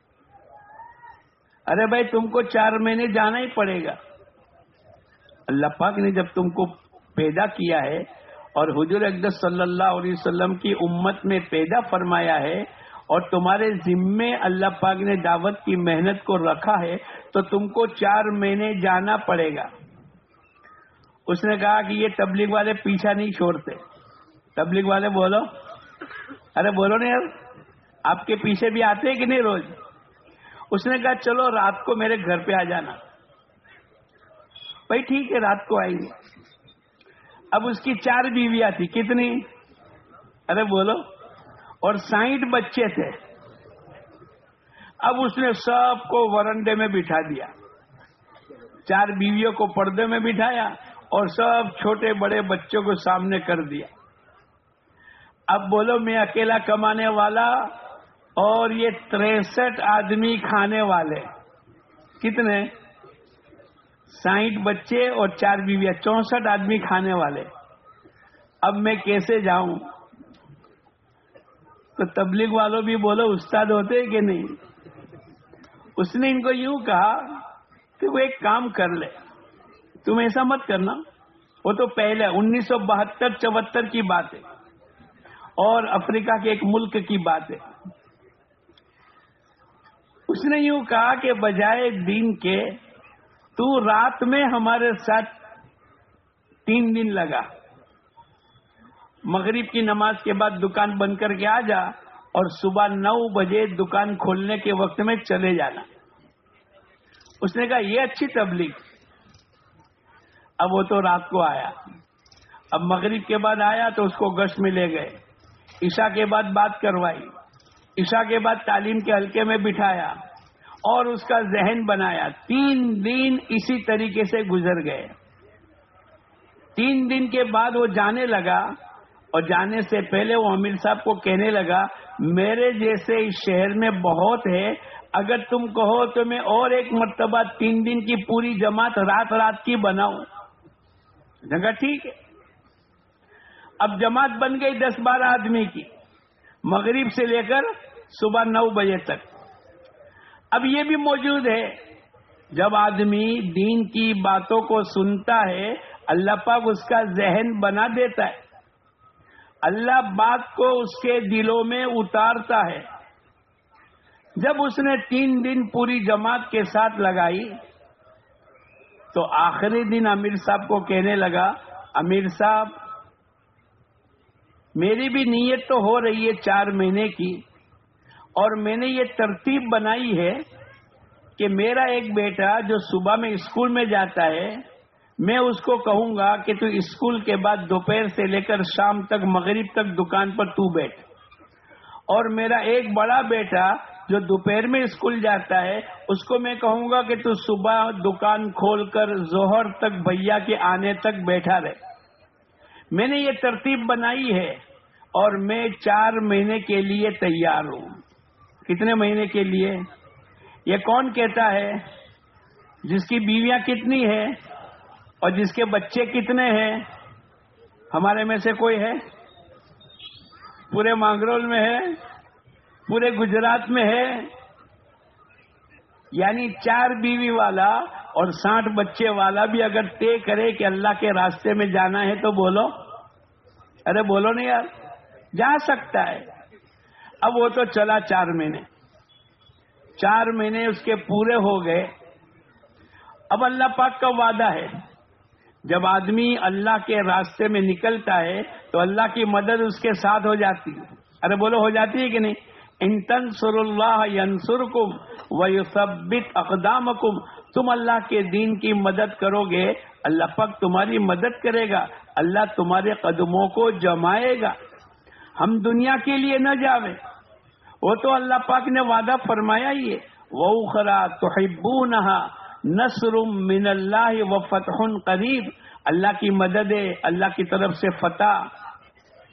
ارے بھائی تم کو 4 مہینے جانا ہی پڑے گا. اللہ پاک نے جب تم کو پیدا کیا ہے اور حضور اقدس صلی اللہ علیہ وسلم کی امت میں پیدا فرمایا ہے اور تمہارے ذمے اللہ پاک نے دعوت کی محنت کو رکھا ہے, تو تم کو 4 مہینے جانا پڑے گا. اس نے کہا کہ یہ تبلیغ والے پیچھا نہیں چھوڑتے. تبلیغ والے بولو, ارے بولو نا یار, آپ کے پیچھے بھی آتے ہیں کہ نہیں روز؟ اس نے کہا چلو رات کو میرے گھر پہ آ جانا. بھائی ٹھیک ہے, رات کو آئیں گے. اب اس کی 4 بیویاں تھی. کتنی؟ ارے بولو. اور 60 بچے تھے. اب اس نے سب کو ورنڈے میں بٹھا دیا, 4 بیویوں کو پردے میں بٹھایا اور سب چھوٹے بڑے بچوں کو سامنے کر دیا. اب بولو میں اکیلا کمانے والا اور یہ 63 آدمی کھانے والے. کتنے؟ 60 بچے اور 4 بیویاں, 64 آدمی کھانے والے. اب میں کیسے جاؤں؟ تو تبلیغ والوں بھی بولو استاد ہوتے کہ نہیں. اس نے ان کو یوں کہا کہ وہ ایک کام کر لے, تم ایسا مت کرنا. وہ تو پہلے 1972-74 کی بات ہے اور افریقہ کے ایک ملک کی بات ہے. اس نے یوں کہا کہ بجائے دین کے تو رات میں ہمارے ساتھ 3 دن لگا. مغرب کی نماز کے بعد دکان بند کر کے آ جا اور صبح 9 بجے دکان کھولنے کے وقت میں چلے جانا. اس نے کہا یہ اچھی تبلیغ. اب وہ تو رات کو آیا, اب مغرب کے بعد آیا تو اس کو گشت میں لے گئے, عشاء کے بعد بات کروائی, عشاء کے بعد تعلیم کے حلقے میں بٹھایا اور اس کا ذہن بنایا. 3 دن اسی طریقے سے گزر گئے. 3 دن کے بعد وہ جانے لگا اور جانے سے پہلے وہ امیر صاحب کو کہنے لگا میرے جیسے اس شہر میں بہت ہے, اگر تم کہو تو میں اور ایک مرتبہ 3 دن کی پوری جماعت رات کی بناؤں. جگہ ٹھیک ہے. اب جماعت بن گئی 10-12 آدمی کی, مغرب سے لے کر صبح 9 بجے تک. اب یہ بھی موجود ہے, جب آدمی دین کی باتوں کو سنتا ہے اللہ پاک اس کا ذہن بنا دیتا ہے. اللہ بات کو اس کے دلوں میں اتارتا ہے. جب اس نے 3 دن پوری جماعت کے ساتھ لگائی تو آخری دن امیر صاحب کو کہنے لگا امیر صاحب میری بھی نیت تو ہو رہی ہے 4 مہینے کی, اور میں نے یہ ترتیب بنائی ہے کہ میرا ایک بیٹا جو صبح میں اسکول میں جاتا ہے میں اس کو کہوں گا کہ تو اسکول کے بعد دوپہر سے لے کر شام تک مغرب تک دکان پر تو بیٹھ, اور میرا ایک بڑا بیٹا جو دوپہر میں اسکول جاتا ہے اس کو میں کہوں گا کہ تو صبح دکان کھول کر ظہر تک بھیا کے آنے تک بیٹھا رہے. میں نے یہ ترتیب بنائی ہے اور میں 4 مہینے کے لیے تیار ہوں. کتنے مہینے کے لیے؟ یہ کون کہتا ہے جس کی بیویاں کتنی ہے اور جس کے بچے کتنے ہیں؟ ہمارے میں سے کوئی ہے؟ پورے مانگرول میں ہے, پورے گجرات میں ہے. یعنی 4 بیوی والا اور 60 بچے والا بھی اگر طے کرے کہ اللہ کے راستے میں جانا ہے تو بولو, ارے بولو نہیں یار, جا سکتا ہے. اب وہ تو چلا 4 مہینے, 4 مہینے اس کے پورے ہو گئے. اب اللہ پاک کا وعدہ ہے جب آدمی اللہ کے راستے میں نکلتا ہے تو اللہ کی مدد اس کے ساتھ ہو جاتی ہے. ارے بولو ہو جاتی ہے کہ نہیں؟ ان تنصروا اللہ ینصرکم ویثبت اقدامکم. تم اللہ کے دین کی مدد کرو گے اللہ پاک تمہاری مدد کرے گا, اللہ تمہارے قدموں کو جمائے گا. ہم دنیا کے لیے نہ جاویں, وہ تو اللہ پاک نے وعدہ فرمایا ہی ہے وَأُخْرَىٰ تُحِبُّونَهَا نصر من اللہ وفتح قریب. اللہ کی مدد ہے, اللہ کی طرف سے فتح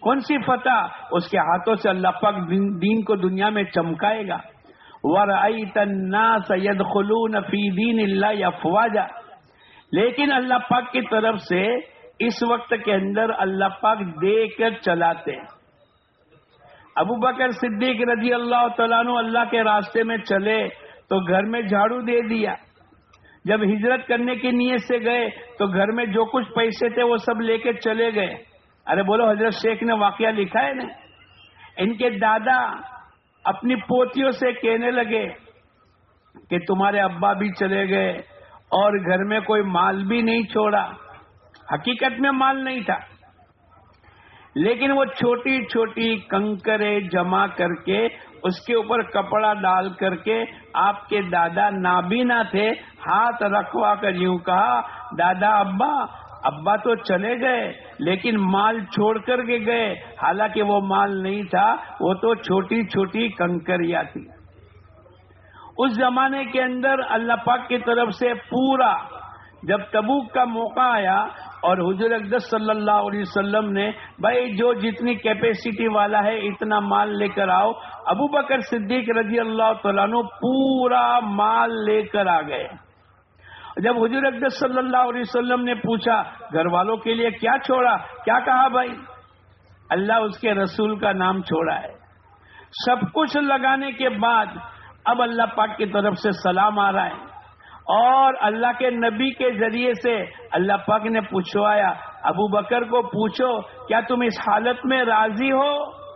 کون سی فتح؟ اس کے ہاتھوں سے اللہ پاک دین کو دنیا میں چمکائے گا. وَرَأَيْتَ النَّاسَ يَدْخُلُونَ فِي دِينِ اللَّهِ أَفْوَاجًا. لیکن اللہ پاک کی طرف سے اس وقت کے اندر اللہ پاک دے کر چلاتے ہیں. ابو بکر صدیق رضی اللہ تعالیٰ عنہ اللہ کے راستے میں چلے تو گھر میں جھاڑو دے دیا. جب ہجرت کرنے کی نیت سے گئے تو گھر میں جو کچھ پیسے تھے وہ سب لے کے چلے گئے. ارے بولو، حضرت شیخ نے واقعہ لکھا ہے نا. ان کے دادا اپنی پوتیوں سے کہنے لگے کہ تمہارے ابا بھی چلے گئے اور گھر میں کوئی مال بھی نہیں چھوڑا. حقیقت میں مال نہیں تھا، لیکن وہ چھوٹی چھوٹی کنکریں جمع کر کے اس کے اوپر کپڑا ڈال کر کے آپ کے دادا نابینا تھے، ہاتھ رکھوا کر یوں کہا، دادا ابا تو چلے گئے لیکن مال چھوڑ کر کے گئے. حالانکہ وہ مال نہیں تھا، وہ تو چھوٹی چھوٹی کنکریاں تھی. اس زمانے کے اندر اللہ پاک کی طرف سے پورا، جب تبوک کا موقع آیا اور حضور اقدس صلی اللہ علیہ وسلم نے بھائی جو جتنی کیپیسٹی والا ہے اتنا مال لے کر آؤ، ابو بکر صدیق رضی اللہ تعالیٰ عنہ پورا مال لے کر آ گئے. جب حضور اقدس صلی اللہ علیہ وسلم نے پوچھا گھر والوں کے لیے کیا چھوڑا، کیا کہا؟ بھائی اللہ اس کے رسول کا نام چھوڑا ہے. سب کچھ لگانے کے بعد اب اللہ پاک کی طرف سے سلام آ رہا ہے اور اللہ کے نبی کے ذریعے سے اللہ پاک نے پوچھوایا، ابو بکر کو پوچھو کیا تم اس حالت میں راضی ہو؟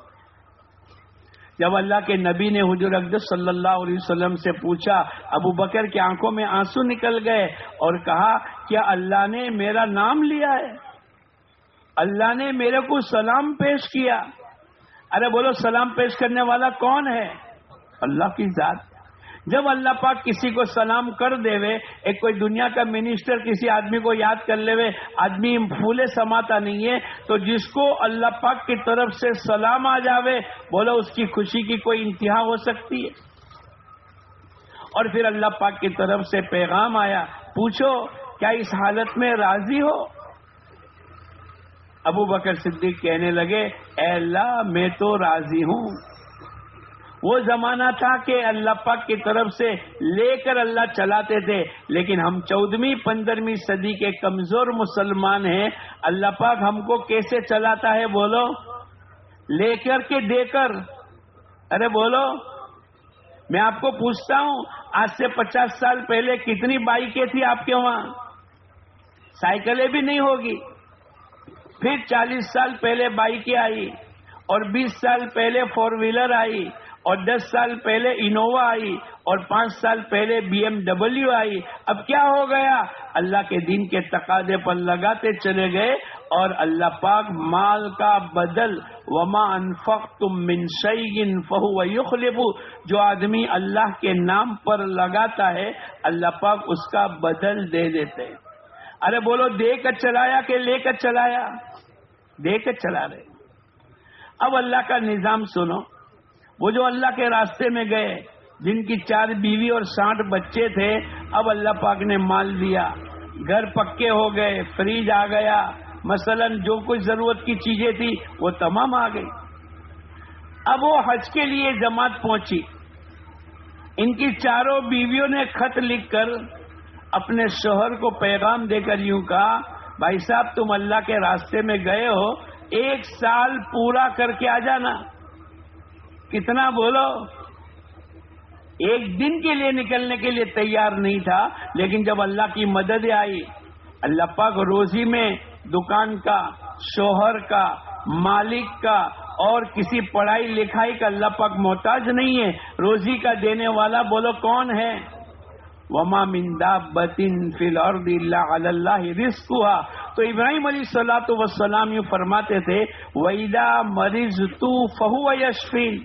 جب اللہ کے نبی نے حضور اقدس صلی اللہ علیہ وسلم سے پوچھا، ابو بکر کی آنکھوں میں آنسو نکل گئے اور کہا کیا اللہ نے میرا نام لیا ہے؟ اللہ نے میرے کو سلام پیش کیا. ارے بولو، سلام پیش کرنے والا کون ہے؟ اللہ کی ذات. جب اللہ پاک کسی کو سلام کر دے وے، ایک کوئی دنیا کا منسٹر کسی آدمی کو یاد کر لے وے، آدمی پھولے سماتا نہیں ہے، تو جس کو اللہ پاک کی طرف سے سلام آ جاوے، بولو اس کی خوشی کی کوئی انتہا ہو سکتی ہے؟ اور پھر اللہ پاک کی طرف سے پیغام آیا، پوچھو کیا اس حالت میں راضی ہو؟ ابو بکر صدیق کہنے لگے، اے اللہ میں تو راضی ہوں. وہ زمانہ تھا کہ اللہ پاک کی طرف سے لے کر اللہ چلاتے تھے، لیکن ہم 14ویں 15ویں صدی کے کمزور مسلمان ہیں. اللہ پاک ہم کو کیسے چلاتا ہے؟ بولو، لے کر کے دے کر. ارے بولو، میں آپ کو پوچھتا ہوں، آج سے 50 سال پہلے کتنی بائکیں تھی آپ کے وہاں؟ سائیکلیں بھی نہیں ہوگی. پھر 40 سال پہلے بائکیں آئی اور 20 سال پہلے 4 ویلر آئی اور 10 سال پہلے انووا آئی اور 5 سال پہلے BMW آئی. اب کیا ہو گیا؟ اللہ کے دین کے تقاضے پر لگاتے چلے گئے اور اللہ پاک مال کا بدل، وما انفقتم من شیء فهو یخلف، جو آدمی اللہ کے نام پر لگاتا ہے اللہ پاک اس کا بدل دے دیتے ہیں. ارے بولو، دے کر چلایا کہ لے کر چلایا؟ دے کر چلا رہے. اب اللہ کا نظام سنو. وہ جو اللہ کے راستے میں گئے، جن کی 4 بیوی اور 60 بچے تھے، اب اللہ پاک نے مال دیا، گھر پکے ہو گئے، فریج آ گیا، مثلا جو کچھ ضرورت کی چیزیں تھی وہ تمام آ گئی. اب وہ حج کے لیے جماعت پہنچی. ان کی 4 بیویوں نے خط لکھ کر اپنے شوہر کو پیغام دے کر یوں کہا، بھائی صاحب تم اللہ کے راستے میں گئے ہو، 1 سال پورا کر کے آ جانا. کتنا؟ بولو. 1 دن کے لیے نکلنے کے لیے تیار نہیں تھا، لیکن جب اللہ کی مدد آئی، اللہ پاک روزی میں دکان کا، شوہر کا، مالک کا اور کسی پڑھائی لکھائی کا اللہ پاک محتاج نہیں ہے. روزی کا دینے والا بولو کون ہے؟ وما من دابۃ فی الارض الا علی اللہ رزقها. تو ابراہیم علیہ الصلوۃ والسلام یوں فرماتے تھے، وَإِذَا مَرِضْتُ فَهُوَ يَشْفِينِ.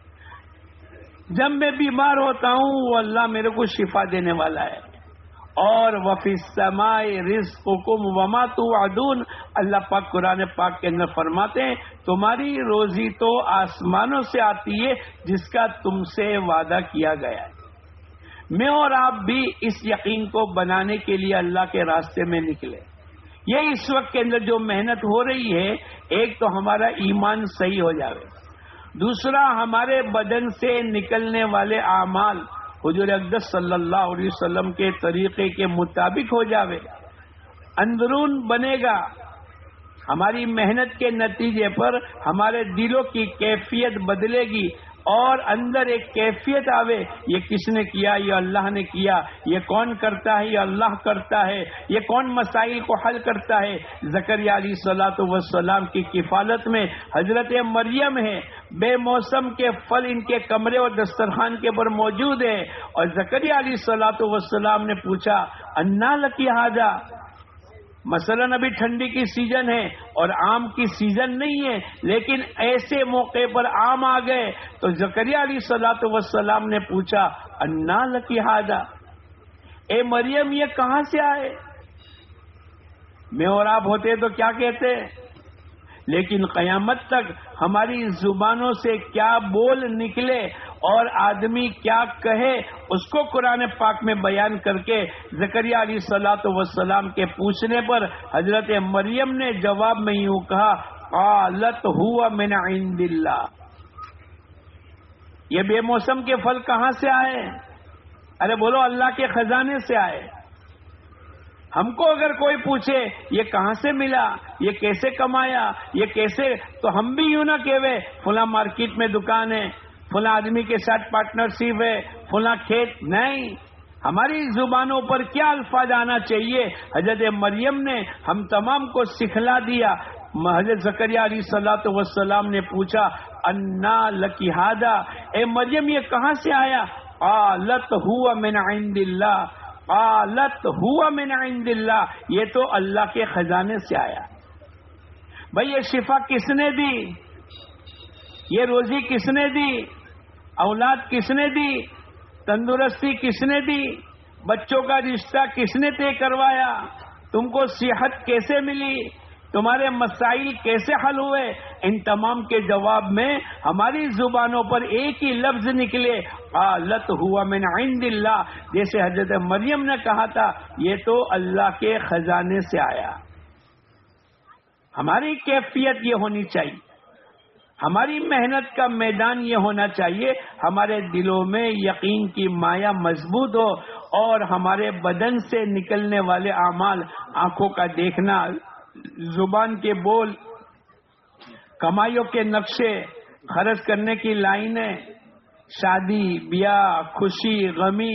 جب میں بیمار ہوتا ہوں وہ اللہ میرے کو شفا دینے والا ہے. اور وَفِي السَّمَاءِ رِزْقُكُمْ وَمَا تُوعَدُونَ. اللہ پاک قرآن پاک کے اندر فرماتے ہیں تمہاری روزی تو آسمانوں سے آتی ہے جس کا تم سے وعدہ کیا گیا ہے. میں اور آپ بھی اس یقین کو بنانے کے لیے اللہ کے راستے میں نکلے. یہ اس وقت کے اندر جو محنت ہو رہی ہے، ایک تو ہمارا ایمان صحیح ہو جاوے، دوسرا ہمارے بدن سے نکلنے والے اعمال حضور اقدس صلی اللہ علیہ وسلم کے طریقے کے مطابق ہو جاوے، اندرون بنے گا، ہماری محنت کے نتیجے پر ہمارے دلوں کی کیفیت بدلے گی اور اندر ایک کیفیت آوے، یہ کس نے کیا؟ یہ اللہ نے کیا۔ یہ کون کرتا ہے؟ یہ اللہ کرتا ہے۔ یہ کون مسائل کو حل کرتا ہے؟ زکریا علیہ الصلوۃ والسلام کی کفالت میں حضرت مریم ہے، بے موسم کے پھل ان کے کمرے اور دسترخوان کے پر موجود ہے، اور زکریا علیہ الصلوۃ والسلام نے پوچھا انا لکی ھذا، مثلاً ابھی ٹھنڈی کی سیزن ہے اور آم کی سیزن نہیں ہے، لیکن ایسے موقع پر آم آ گئے تو زکریا علیہ الصلوۃ والسلام نے پوچھا انا لکی ھذا، اے مریم یہ کہاں سے آئے؟ میں اور آپ ہوتے تو کیا کہتے؟ لیکن قیامت تک ہماری زبانوں سے کیا بول نکلے اور آدمی کیا کہے اس کو قرآن پاک میں بیان کر کے زکریا علیہ الصلوۃ والسلام کے پوچھنے پر حضرت مریم نے جواب میں یوں کہا قالت هو من عند اللہ، یہ بے موسم کے پھل کہاں سے آئے؟ ارے بولو اللہ کے خزانے سے آئے۔ ہم کو اگر کوئی پوچھے یہ کہاں سے ملا، یہ کیسے کمایا، یہ کیسے، تو ہم بھی یوں نہ کہوے فلاں مارکیٹ میں دکان ہے، فلاں آدمی کے ساتھ پارٹنرشپ ہے، فلاں کھیت، نہیں، ہماری زبانوں پر کیا الفاظ آنا چاہیے حضرت مریم نے ہم تمام کو سکھلا دیا۔ حضرت زکریا علیہ الصلوۃ والسلام نے پوچھا انا لکی ھذا، اے مریم یہ کہاں سے آیا؟ قالت هو من عند اللہ، قالت هو من عند اللہ، یہ تو اللہ کے خزانے سے آیا۔ بھئی یہ شفا کس نے دی؟ یہ روزی کس نے دی؟ اولاد کس نے دی؟ تندرستی کس نے دی؟ بچوں کا رشتہ کس نے طے کروایا؟ تم کو صحت کیسے ملی؟ تمہارے مسائل کیسے حل ہوئے؟ ان تمام کے جواب میں ہماری زبانوں پر ایک ہی لفظ نکلے قالت هو من عند اللہ، جیسے حضرت مریم نے کہا تھا یہ تو اللہ کے خزانے سے آیا۔ ہماری کیفیت یہ ہونی چاہیے، ہماری محنت کا میدان یہ ہونا چاہیے، ہمارے دلوں میں یقین کی مایا مضبوط ہو اور ہمارے بدن سے نکلنے والے اعمال، آنکھوں کا دیکھنا، زبان کے بول، کمائیوں کے نقشے، خرچ کرنے کی لائنیں، شادی بیاہ، خوشی غمی،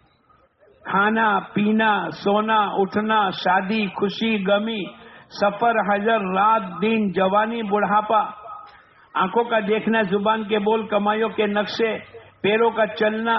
کھانا پینا، سونا اٹھنا، شادی خوشی غمی، سفر حضر، رات دن، جوانی بڑھاپا، آنکھوں کا دیکھنا، زبان کے بول، کمائیوں کے نقشے، پیروں کا چلنا،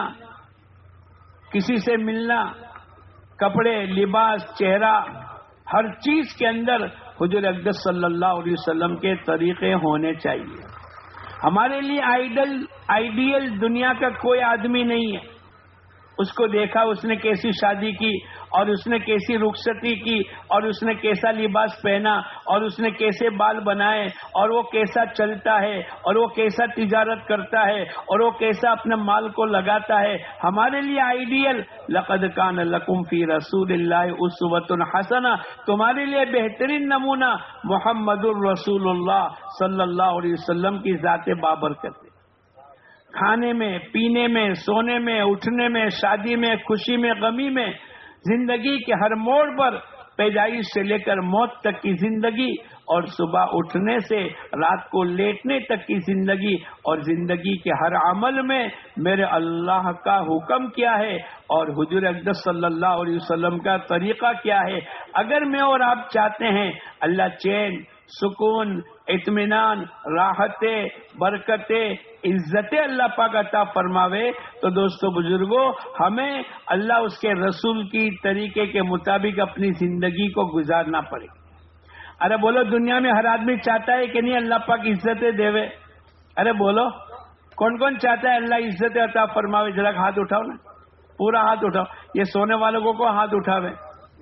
کسی سے ملنا، کپڑے، لباس، چہرہ، ہر چیز کے اندر حضور اقدس صلی اللہ علیہ وسلم کے طریقے ہونے چاہیے۔ ہمارے لیے آئیڈیل دنیا کا کوئی آدمی نہیں ہے۔ اس کو دیکھا اس نے کیسی شادی کی اور اس نے کیسی رخصتی کی اور اس نے کیسا لباس پہنا اور اس نے کیسے بال بنائے اور وہ کیسا چلتا ہے اور وہ کیسا تجارت کرتا ہے اور وہ کیسا اپنے مال کو لگاتا ہے۔ ہمارے لیے آئیڈیل لقد کان لکم فی رسول اللہ اسوۃ حسنہ، تمہارے لیے بہترین نمونہ محمد الرسول اللہ صلی اللہ علیہ وسلم کی ذات بابرکت ہے۔ کھانے میں، پینے میں، سونے میں، اٹھنے میں، شادی میں، خوشی میں، غمی میں، زندگی کے ہر موڑ پر، پیدائش سے لے کر موت تک کی زندگی اور صبح اٹھنے سے رات کو لیٹنے تک کی زندگی اور زندگی کے ہر عمل میں میرے اللہ کا حکم کیا ہے اور حضور اقدس صلی اللہ علیہ وسلم کا طریقہ کیا ہے۔ اگر میں اور آپ چاہتے ہیں اللہ چین، سکون، اطمینان، راحتیں، برکتیں، عزتیں اللہ پاک عطا فرماوے تو دوستو بزرگوں ہمیں اللہ اس کے رسول کی طریقے کے مطابق اپنی زندگی کو گزارنا پڑے۔ ارے بولو دنیا میں ہر آدمی چاہتا ہے کہ نہیں اللہ پاک عزتیں دیوے؟ ارے بولو کون کون چاہتا ہے اللہ عزتیں عطا فرماوے؟ ذرا ہاتھ اٹھاؤ نا، پورا ہاتھ اٹھاؤ، یہ سونے والوں کو ہاتھ اٹھاوے،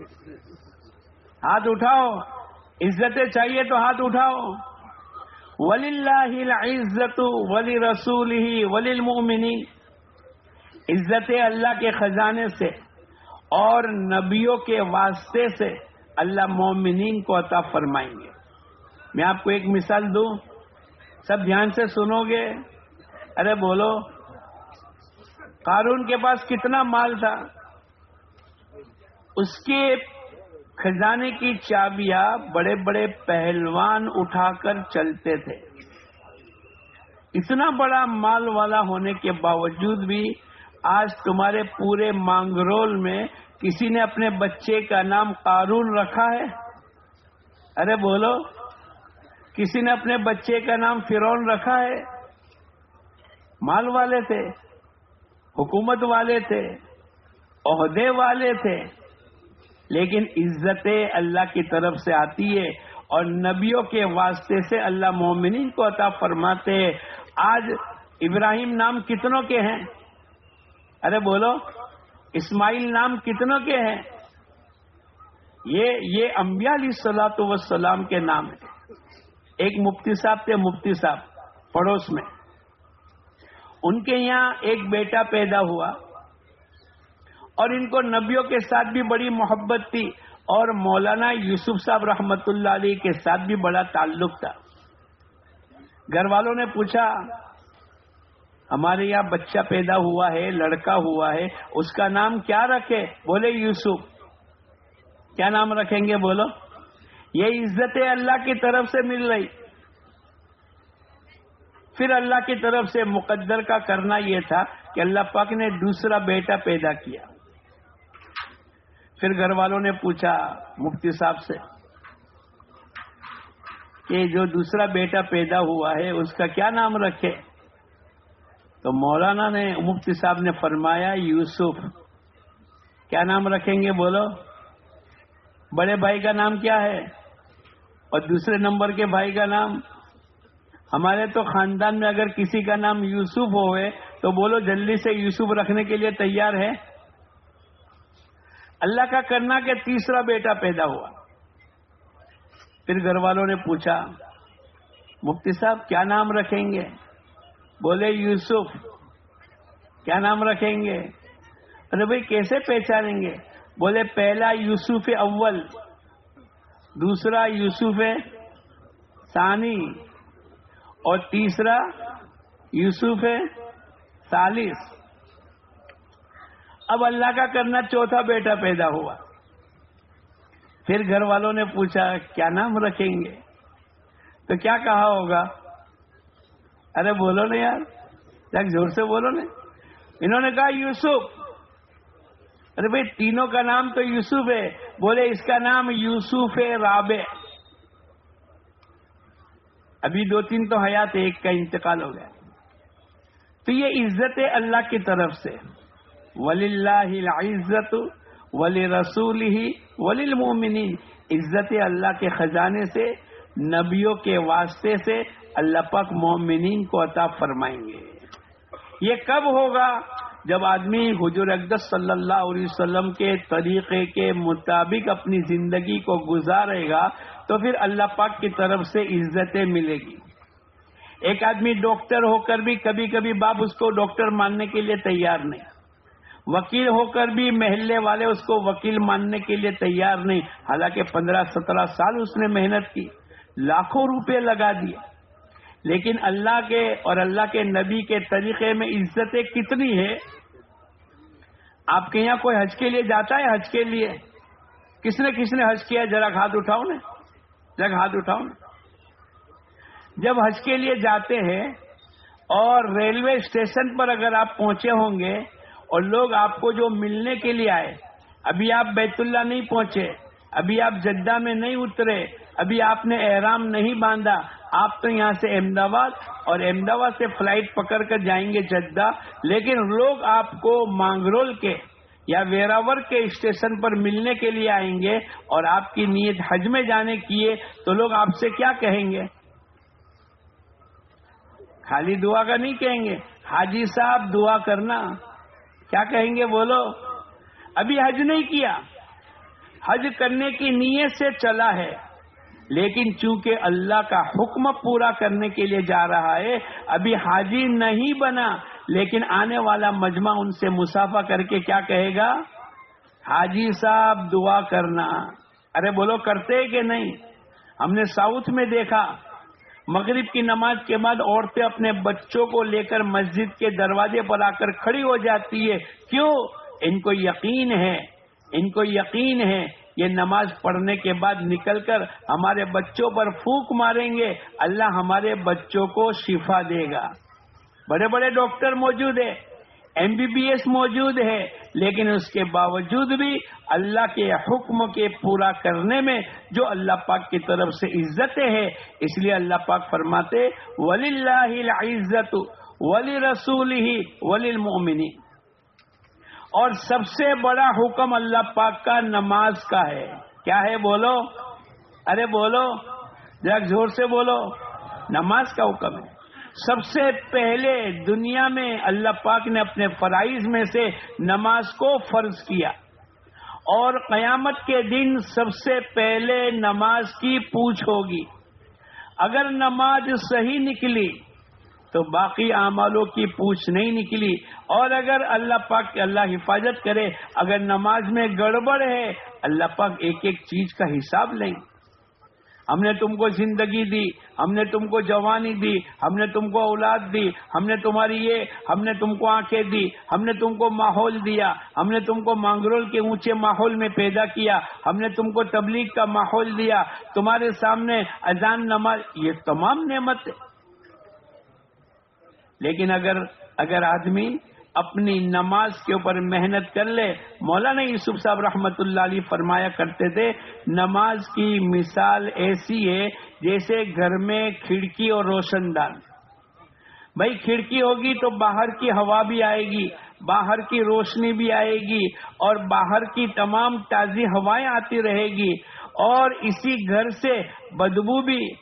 ہاتھ اٹھاؤ، عزتیں چاہیے تو ہاتھ اٹھاؤ۔ وَلِلَّهِ الْعِزَّةُ وَلِرَسُولِهِ وَلِلْمُؤْمِنِينَ، عزتیں اللہ کے خزانے سے اور نبیوں کے واسطے سے اللہ مومنین کو عطا فرمائیں گے. میں آپ کو ایک مثال دوں, سب دھیان سے سنو گے. ارے بولو, قارون کے پاس کتنا مال تھا؟ اس کے خزانے کی چابیاں بڑے بڑے پہلوان اٹھا کر چلتے تھے. اتنا بڑا مال والا ہونے کے باوجود بھی آج تمہارے پورے مانگرول میں کسی نے اپنے بچے کا نام قارون رکھا ہے؟ ارے بولو, کسی نے اپنے بچے کا نام فرعون رکھا ہے؟ مال والے تھے, حکومت والے تھے, عہدے والے تھے, لیکن عزت اللہ کی طرف سے آتی ہے اور نبیوں کے واسطے سے اللہ مومنین کو عطا فرماتے ہیں. آج ابراہیم نام کتنوں کے ہیں؟ ارے بولو, اسماعیل نام کتنوں کے ہیں؟ یہ انبیاء علیہ الصلوۃ والسلام کے نام ہیں. ایک مفتی صاحب تھے, مفتی صاحب پڑوس میں, ان کے یہاں ایک بیٹا پیدا ہوا اور ان کو نبیوں کے ساتھ بھی بڑی محبت تھی اور مولانا یوسف صاحب رحمت اللہ علیہ کے ساتھ بھی بڑا تعلق تھا. گھر والوں نے پوچھا, ہمارے یہاں بچہ پیدا ہوا ہے, لڑکا ہوا ہے, اس کا نام کیا رکھے؟ بولے یوسف. کیا نام رکھیں گے بولو؟ یہ عزت اللہ کی طرف سے مل رہی. پھر اللہ کی طرف سے مقدر کا کرنا یہ تھا کہ اللہ پاک نے دوسرا بیٹا پیدا کیا. پھر گھر والوں نے پوچھا مفتی صاحب سے کہ جو دوسرا بیٹا پیدا ہوا ہے اس کا کیا نام رکھے؟ تو مولانا نے, مفتی صاحب نے فرمایا یوسف. کیا نام رکھیں گے بولو؟ بڑے بھائی کا نام کیا ہے اور دوسرے نمبر کے بھائی کا نام؟ ہمارے تو خاندان میں اگر کسی کا نام یوسف ہوئے تو بولو جلدی سے یوسف رکھنے کے لیے تیار ہے. اللہ کا کرنا کہ تیسرا بیٹا پیدا ہوا. پھر گھر والوں نے پوچھا مفتی صاحب کیا نام رکھیں گے؟ بولے یوسف. کیا نام رکھیں گے؟ ارے بھائی کیسے پہچانیں گے؟ بولے پہلا یوسف اول, دوسرا یوسف ثانی اور تیسرا یوسف ثالث. اب اللہ کا کرنا چوتھا بیٹا پیدا ہوا. پھر گھر والوں نے پوچھا کیا نام رکھیں گے؟ تو کیا کہا ہوگا؟ ارے بولو نا یار, جب زور سے بولو نا. انہوں نے کہا یوسف. ارے بھائی تینوں کا نام تو یوسف ہے. بولے اس کا نام یوسف رابع. ابھی 2-3 تو حیات, ایک کا انتقال ہو گیا. تو یہ عزت اللہ کی طرف سے. وَلِلَّهِ الْعِزَّةُ وَلِرَسُولِهِ وَلِلْمُؤْمِنِينَ. عزت اللہ کے خزانے سے, نبیوں کے واسطے سے اللہ پاک مومنین کو عطا فرمائیں گے. یہ کب ہوگا؟ جب آدمی حضور اقدس صلی اللہ علیہ وسلم کے طریقے کے مطابق اپنی زندگی کو گزارے گا تو پھر اللہ پاک کی طرف سے عزتیں ملے گی. ایک آدمی ڈاکٹر ہو کر بھی کبھی کبھی باپ اس کو ڈاکٹر ماننے کے لیے تیار نہیں. وکیل ہو کر بھی محلے والے اس کو وکیل ماننے کے لیے تیار نہیں, حالانکہ 15-17 سال اس نے محنت کی, لاکھوں روپے لگا دیے. لیکن اللہ کے اور اللہ کے نبی کے طریقے میں عزتیں کتنی ہے. آپ کے یہاں کوئی حج کے لیے جاتا ہے؟ حج کے لیے کس نے حج کیا؟ ذرا ہاتھ اٹھاؤ نا, ذرا ہاتھ اٹھاؤ نا. جب حج کے لیے جاتے ہیں اور ریلوے اسٹیشن پر اگر آپ پہنچے ہوں گے اور لوگ آپ کو جو ملنے کے لیے آئے, ابھی آپ بیت اللہ نہیں پہنچے, ابھی آپ جدہ میں نہیں اترے, ابھی آپ نے احرام نہیں باندھا, آپ تو یہاں سے احمد آباد اور احمد آباد سے فلائٹ پکڑ کر جائیں گے جدہ, لیکن لوگ آپ کو مانگرول کے یا ویراور کے اسٹیشن پر ملنے کے لیے آئیں گے اور آپ کی نیت حج میں جانے کی ہے تو لوگ آپ سے کیا کہیں گے؟ خالی دعا کا نہیں کہیں گے, حاجی صاحب دعا کرنا. کیا کہیں گے بولو؟ ابھی حج نہیں کیا, حج کرنے کی نیت سے چلا ہے, لیکن چونکہ اللہ کا حکم پورا کرنے کے لیے جا رہا ہے, ابھی حاجی نہیں بنا, لیکن آنے والا مجمع ان سے مصافحہ کر کے کیا کہے گا؟ حاجی صاحب دعا کرنا. ارے بولو کرتے کہ نہیں؟ ہم نے ساؤتھ میں دیکھا مغرب کی نماز کے بعد عورتیں اپنے بچوں کو لے کر مسجد کے دروازے پر آ کر کھڑی ہو جاتی ہے. کیوں؟ ان کو یقین ہے یہ نماز پڑھنے کے بعد نکل کر ہمارے بچوں پر پھونک ماریں گے، اللہ ہمارے بچوں کو شفا دے گا. بڑے بڑے ڈاکٹر موجود ہیں، MBBS موجود ہے، لیکن اس کے باوجود بھی اللہ کے حکم کے پورا کرنے میں جو اللہ پاک کی طرف سے عزت ہے، اس لیے اللہ پاک فرماتے وَلِلَّهِ الْعِزَّةُ وَلِرَسُولِهِ وَلِلْمُؤْمِنِينَ. اور سب سے بڑا حکم اللہ پاک کا نماز کا ہے. کیا ہے بولو؟ ارے بولو ذرا زور سے بولو. نماز کا حکم ہے. سب سے پہلے دنیا میں اللہ پاک نے اپنے فرائض میں سے نماز کو فرض کیا، اور قیامت کے دن سب سے پہلے نماز کی پوچھ ہوگی. اگر نماز صحیح نکلی تو باقی اعمالوں کی پوچھ نہیں نکلی، اور اگر اللہ حفاظت کرے اگر نماز میں گڑبڑ ہے، اللہ پاک ایک ایک چیز کا حساب لیں. ہم نے تم کو زندگی دی، ہم نے تم کو جوانی دی، ہم نے تم کو اولاد دی، ہم نے ہم نے تم کو آنکھیں دی، ہم نے تم کو ماحول دیا، ہم نے تم کو مانگرول کے اونچے ماحول میں پیدا کیا، ہم نے تم کو تبلیغ کا ماحول دیا، تمہارے سامنے اذان نماز، یہ تمام نعمت. لیکن اگر آدمی اپنی نماز کے اوپر محنت کر لے، مولانا یوسف صاحب رحمت اللہ علیہ فرمایا کرتے تھے نماز کی مثال ایسی ہے جیسے گھر میں کھڑکی اور روشن دان. بھائی کھڑکی ہوگی تو باہر کی ہوا بھی آئے گی، باہر کی روشنی بھی آئے گی، اور باہر کی تمام تازی ہوائیں آتی رہے گی، اور اسی گھر سے بدبو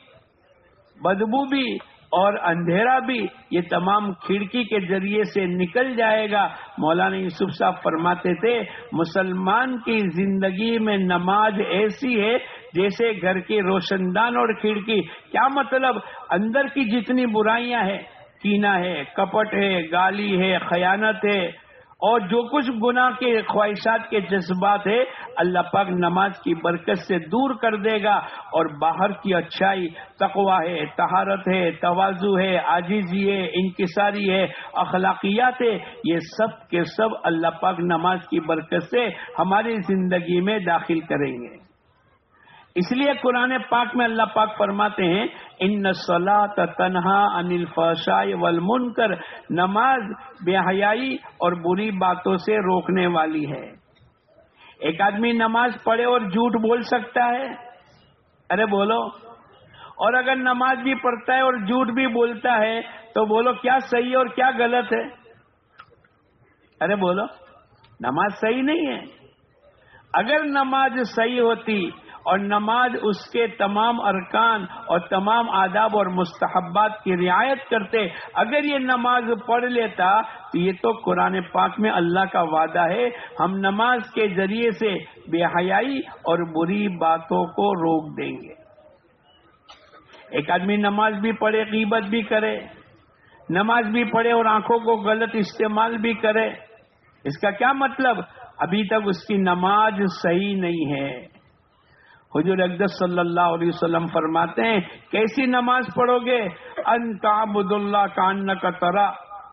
بھی اور اندھیرا بھی یہ تمام کھڑکی کے ذریعے سے نکل جائے گا. مولانا یوسف صاحب فرماتے تھے مسلمان کی زندگی میں نماز ایسی ہے جیسے گھر کی روشن دان اور کھڑکی. کیا مطلب؟ اندر کی جتنی برائیاں ہیں، کینہ ہے، کپٹ ہے، گالی ہے، خیانت ہے، اور جو کچھ گناہ کے خواہشات کے جذبات ہے، اللہ پاک نماز کی برکت سے دور کر دے گا، اور باہر کی اچھائی تقویٰ ہے، طہارت ہے، تواضع ہے، عاجزی ہے، انکساری ہے، اخلاقیات ہے، یہ سب کے سب اللہ پاک نماز کی برکت سے ہماری زندگی میں داخل کریں گے. اس لیے قرآن پاک میں اللہ پاک فرماتے ہیں ان الصلاۃ تنہا عن الفحشاء والمنکر، نماز بے حیائی اور بری باتوں سے روکنے والی ہے. ایک آدمی نماز پڑھے اور جھوٹ بول سکتا ہے؟ ارے بولو. اور اگر نماز بھی پڑھتا ہے اور جھوٹ بھی بولتا ہے تو بولو کیا صحیح اور کیا غلط ہے؟ ارے بولو. نماز صحیح نہیں ہے. اگر نماز صحیح ہوتی اور نماز اس کے تمام ارکان اور تمام آداب اور مستحبات کی رعایت کرتے، اگر یہ نماز پڑھ لیتا تو یہ تو قرآن پاک میں اللہ کا وعدہ ہے ہم نماز کے ذریعے سے بے حیائی اور بری باتوں کو روک دیں گے. ایک آدمی نماز بھی پڑھے، غیبت بھی کرے، نماز بھی پڑھے اور آنکھوں کو غلط استعمال بھی کرے، اس کا کیا مطلب؟ ابھی تک اس کی نماز صحیح نہیں ہے. حضور اقدس صلی اللہ علیہ وسلم فرماتے ہیں کیسی نماز پڑھو گے؟ ان تعبد اللہ کانک ترا،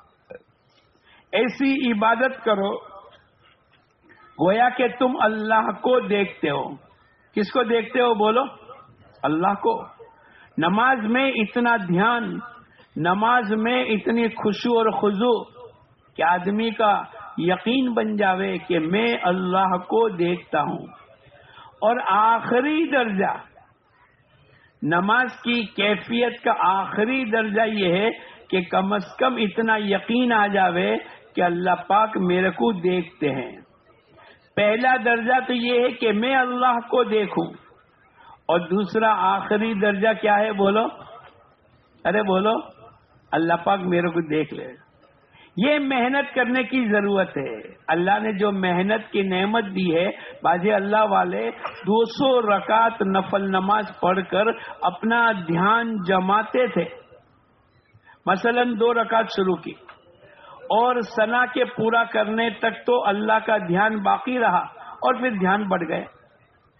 ایسی عبادت کرو گویا کہ تم اللہ کو دیکھتے ہو. کس کو دیکھتے ہو بولو؟ اللہ کو. نماز میں اتنا دھیان، نماز میں اتنی خشوع اور خضوع کہ آدمی کا یقین بن جاوے کہ میں اللہ کو دیکھتا ہوں. اور آخری درجہ نماز کی کیفیت کا آخری درجہ یہ ہے کہ کم از کم اتنا یقین آ جاوے کہ اللہ پاک میرے کو دیکھتے ہیں. پہلا درجہ تو یہ ہے کہ میں اللہ کو دیکھوں، اور دوسرا آخری درجہ کیا ہے بولو؟ ارے بولو. اللہ پاک میرے کو دیکھ لے. یہ محنت کرنے کی ضرورت ہے. اللہ نے جو محنت کی نعمت دی ہے، بعض اللہ والے 200 رکعت نفل نماز پڑھ کر اپنا دھیان جماتے تھے. مثلا 2 رکعت شروع کی اور ثنا کے پورا کرنے تک تو اللہ کا دھیان باقی رہا، اور پھر دھیان بڑھ گئے.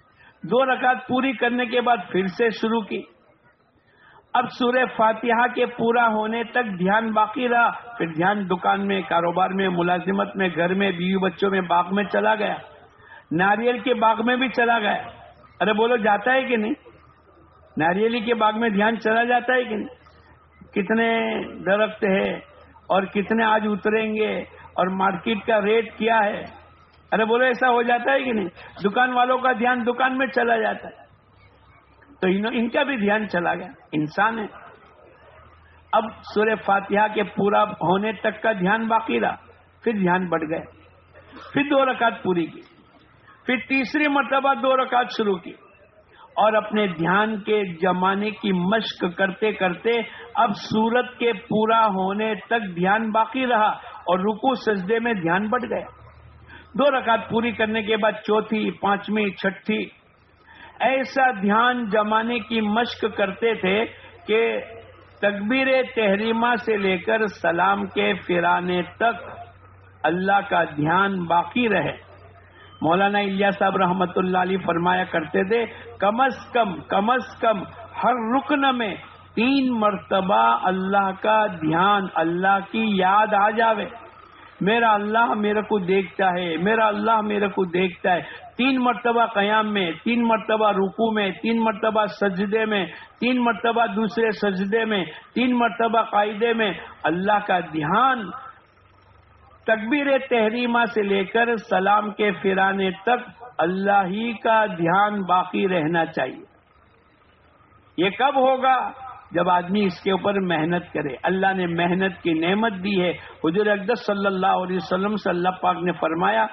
2 رکعت پوری کرنے کے بعد پھر سے شروع کی. اب سورہ فاتحہ کے پورا ہونے تک دھیان باقی رہا. پھر دھیان دکان میں، کاروبار میں، ملازمت میں، گھر میں، بیوی بچوں میں، باغ میں چلا گیا. ناریل کے باغ میں بھی چلا گیا. ارے بولو جاتا ہے کہ نہیں؟ ناریلی کے باغ میں دھیان چلا جاتا ہے کہ نہیں؟ کتنے درخت ہے اور کتنے آج اتریں گے اور مارکیٹ کا ریٹ کیا ہے. ارے بولو ایسا ہو جاتا ہے کہ نہیں؟ دکان والوں کا دھیان دکان میں چلا جاتا ہے. تو ان کا بھی دھیان چلا گیا. انسان ہے. اب سورہ فاتحہ کے پورا ہونے تک کا دھیان باقی رہا. پھر دھیان بڑھ گئے. پھر 2 رکعت پوری کی. پھر تیسری مرتبہ 2 رکعت شروع کی اور اپنے دھیان کے جمانے کی مشق کرتے کرتے اب سورت کے پورا ہونے تک دھیان باقی رہا اور رکوع سجدے میں دھیان بڑھ گیا. 2 رکعت پوری کرنے کے بعد چوتھی، پانچویں، چھٹی ایسا دھیان جمانے کی مشق کرتے تھے کہ تکبیر تحریمہ سے لے کر سلام کے پھرانے تک اللہ کا دھیان باقی رہے. مولانا الیاس صاحب رحمت اللہ علیہ فرمایا کرتے تھے کم از کم ہر رکن میں 3 مرتبہ اللہ کا دھیان، اللہ کی یاد آ جاوے. میرا اللہ میرے کو دیکھتا ہے، میرا اللہ میرے کو دیکھتا ہے. 3 مرتبہ قیام میں، 3 مرتبہ رکوع میں، 3 مرتبہ سجدے میں، 3 مرتبہ دوسرے سجدے میں، 3 مرتبہ قاعدے میں اللہ کا دھیان تکبیر تحریمہ سے لے کر سلام کے پھرانے تک اللہ ہی کا دھیان باقی رہنا چاہیے. یہ کب ہوگا؟ جب آدمی اس کے اوپر محنت کرے. اللہ نے محنت کی نعمت دی ہے. حضور اقدس صلی اللہ علیہ وسلم سے اللہ پاک نے فرمایا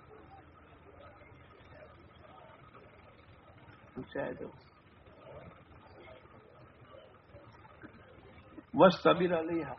وَاصْطَبِرْ عَلَيْهَا.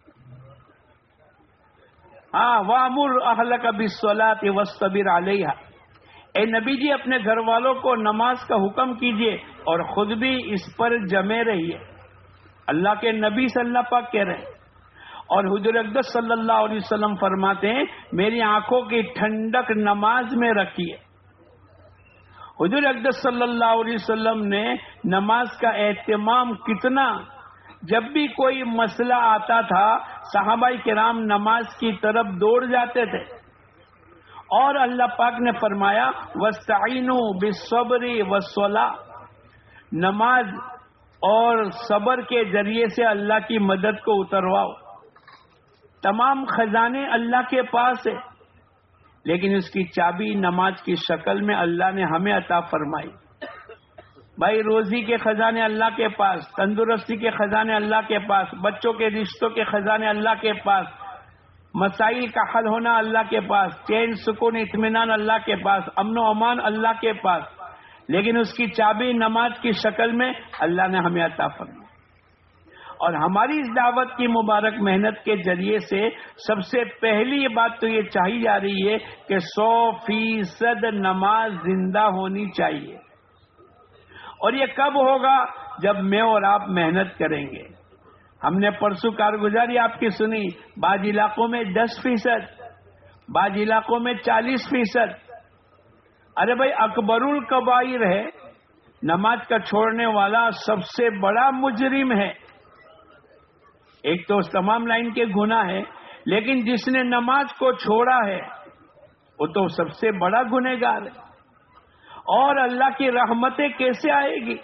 وَأْمُرْ أَهْلَكَ بِالصَّلَاةِ وَاصْطَبِرْ عَلَيْهَا. اے نبی جی اپنے گھر والوں کو نماز کا حکم کیجئے اور خود بھی اس پر جمے رہیے. اللہ کے نبی صلی اللہ پاک کہہ رہے ہیں. اور حضور اقدس صلی اللہ علیہ وسلم فرماتے ہیں میری آنکھوں کی ٹھنڈک نماز میں رکھیے. حضور اقدس صلی اللہ علیہ وسلم نے نماز کا اہتمام کتنا. جب بھی کوئی مسئلہ آتا تھا صحابہ کرام نماز کی طرف دوڑ جاتے تھے. اور اللہ پاک نے فرمایا وَاسْتَعِينُوا بِالصَّبْرِ وَالصَّلَاةِ. نماز اور صبر کے ذریعے سے اللہ کی مدد کو اترواؤ. تمام خزانے اللہ کے پاس ہے لیکن اس کی چابی نماز کی شکل میں اللہ نے ہمیں عطا فرمائی. بھائی روزی کے خزانے اللہ کے پاس، تندرستی کے خزانے اللہ کے پاس، بچوں کے رشتوں کے خزانے اللہ کے پاس، مسائل کا حل ہونا اللہ کے پاس، چین سکون اطمینان اللہ کے پاس، امن و امان اللہ کے پاس. لیکن اس کی چابی نماز کی شکل میں اللہ نے ہمیں عطا فرمائی. اور ہماری اس دعوت کی مبارک محنت کے ذریعے سے سب سے پہلی یہ بات تو یہ چاہی جا رہی ہے کہ 100% نماز زندہ ہونی چاہیے. اور یہ کب ہوگا؟ جب میں اور آپ محنت کریں گے. ہم نے پرسوں کارگزاری آپ کی سنی. بعض علاقوں میں 10%، بعض علاقوں میں 40%. ارے بھائی اکبر الکبائر ہے، نماز کا چھوڑنے والا سب سے بڑا مجرم ہے. ایک تو تمام لائن کے گناہ ہے لیکن جس نے نماز کو چھوڑا ہے وہ تو سب سے بڑا گنہگار ہے. اور اللہ کی رحمتیں کیسے آئے گی؟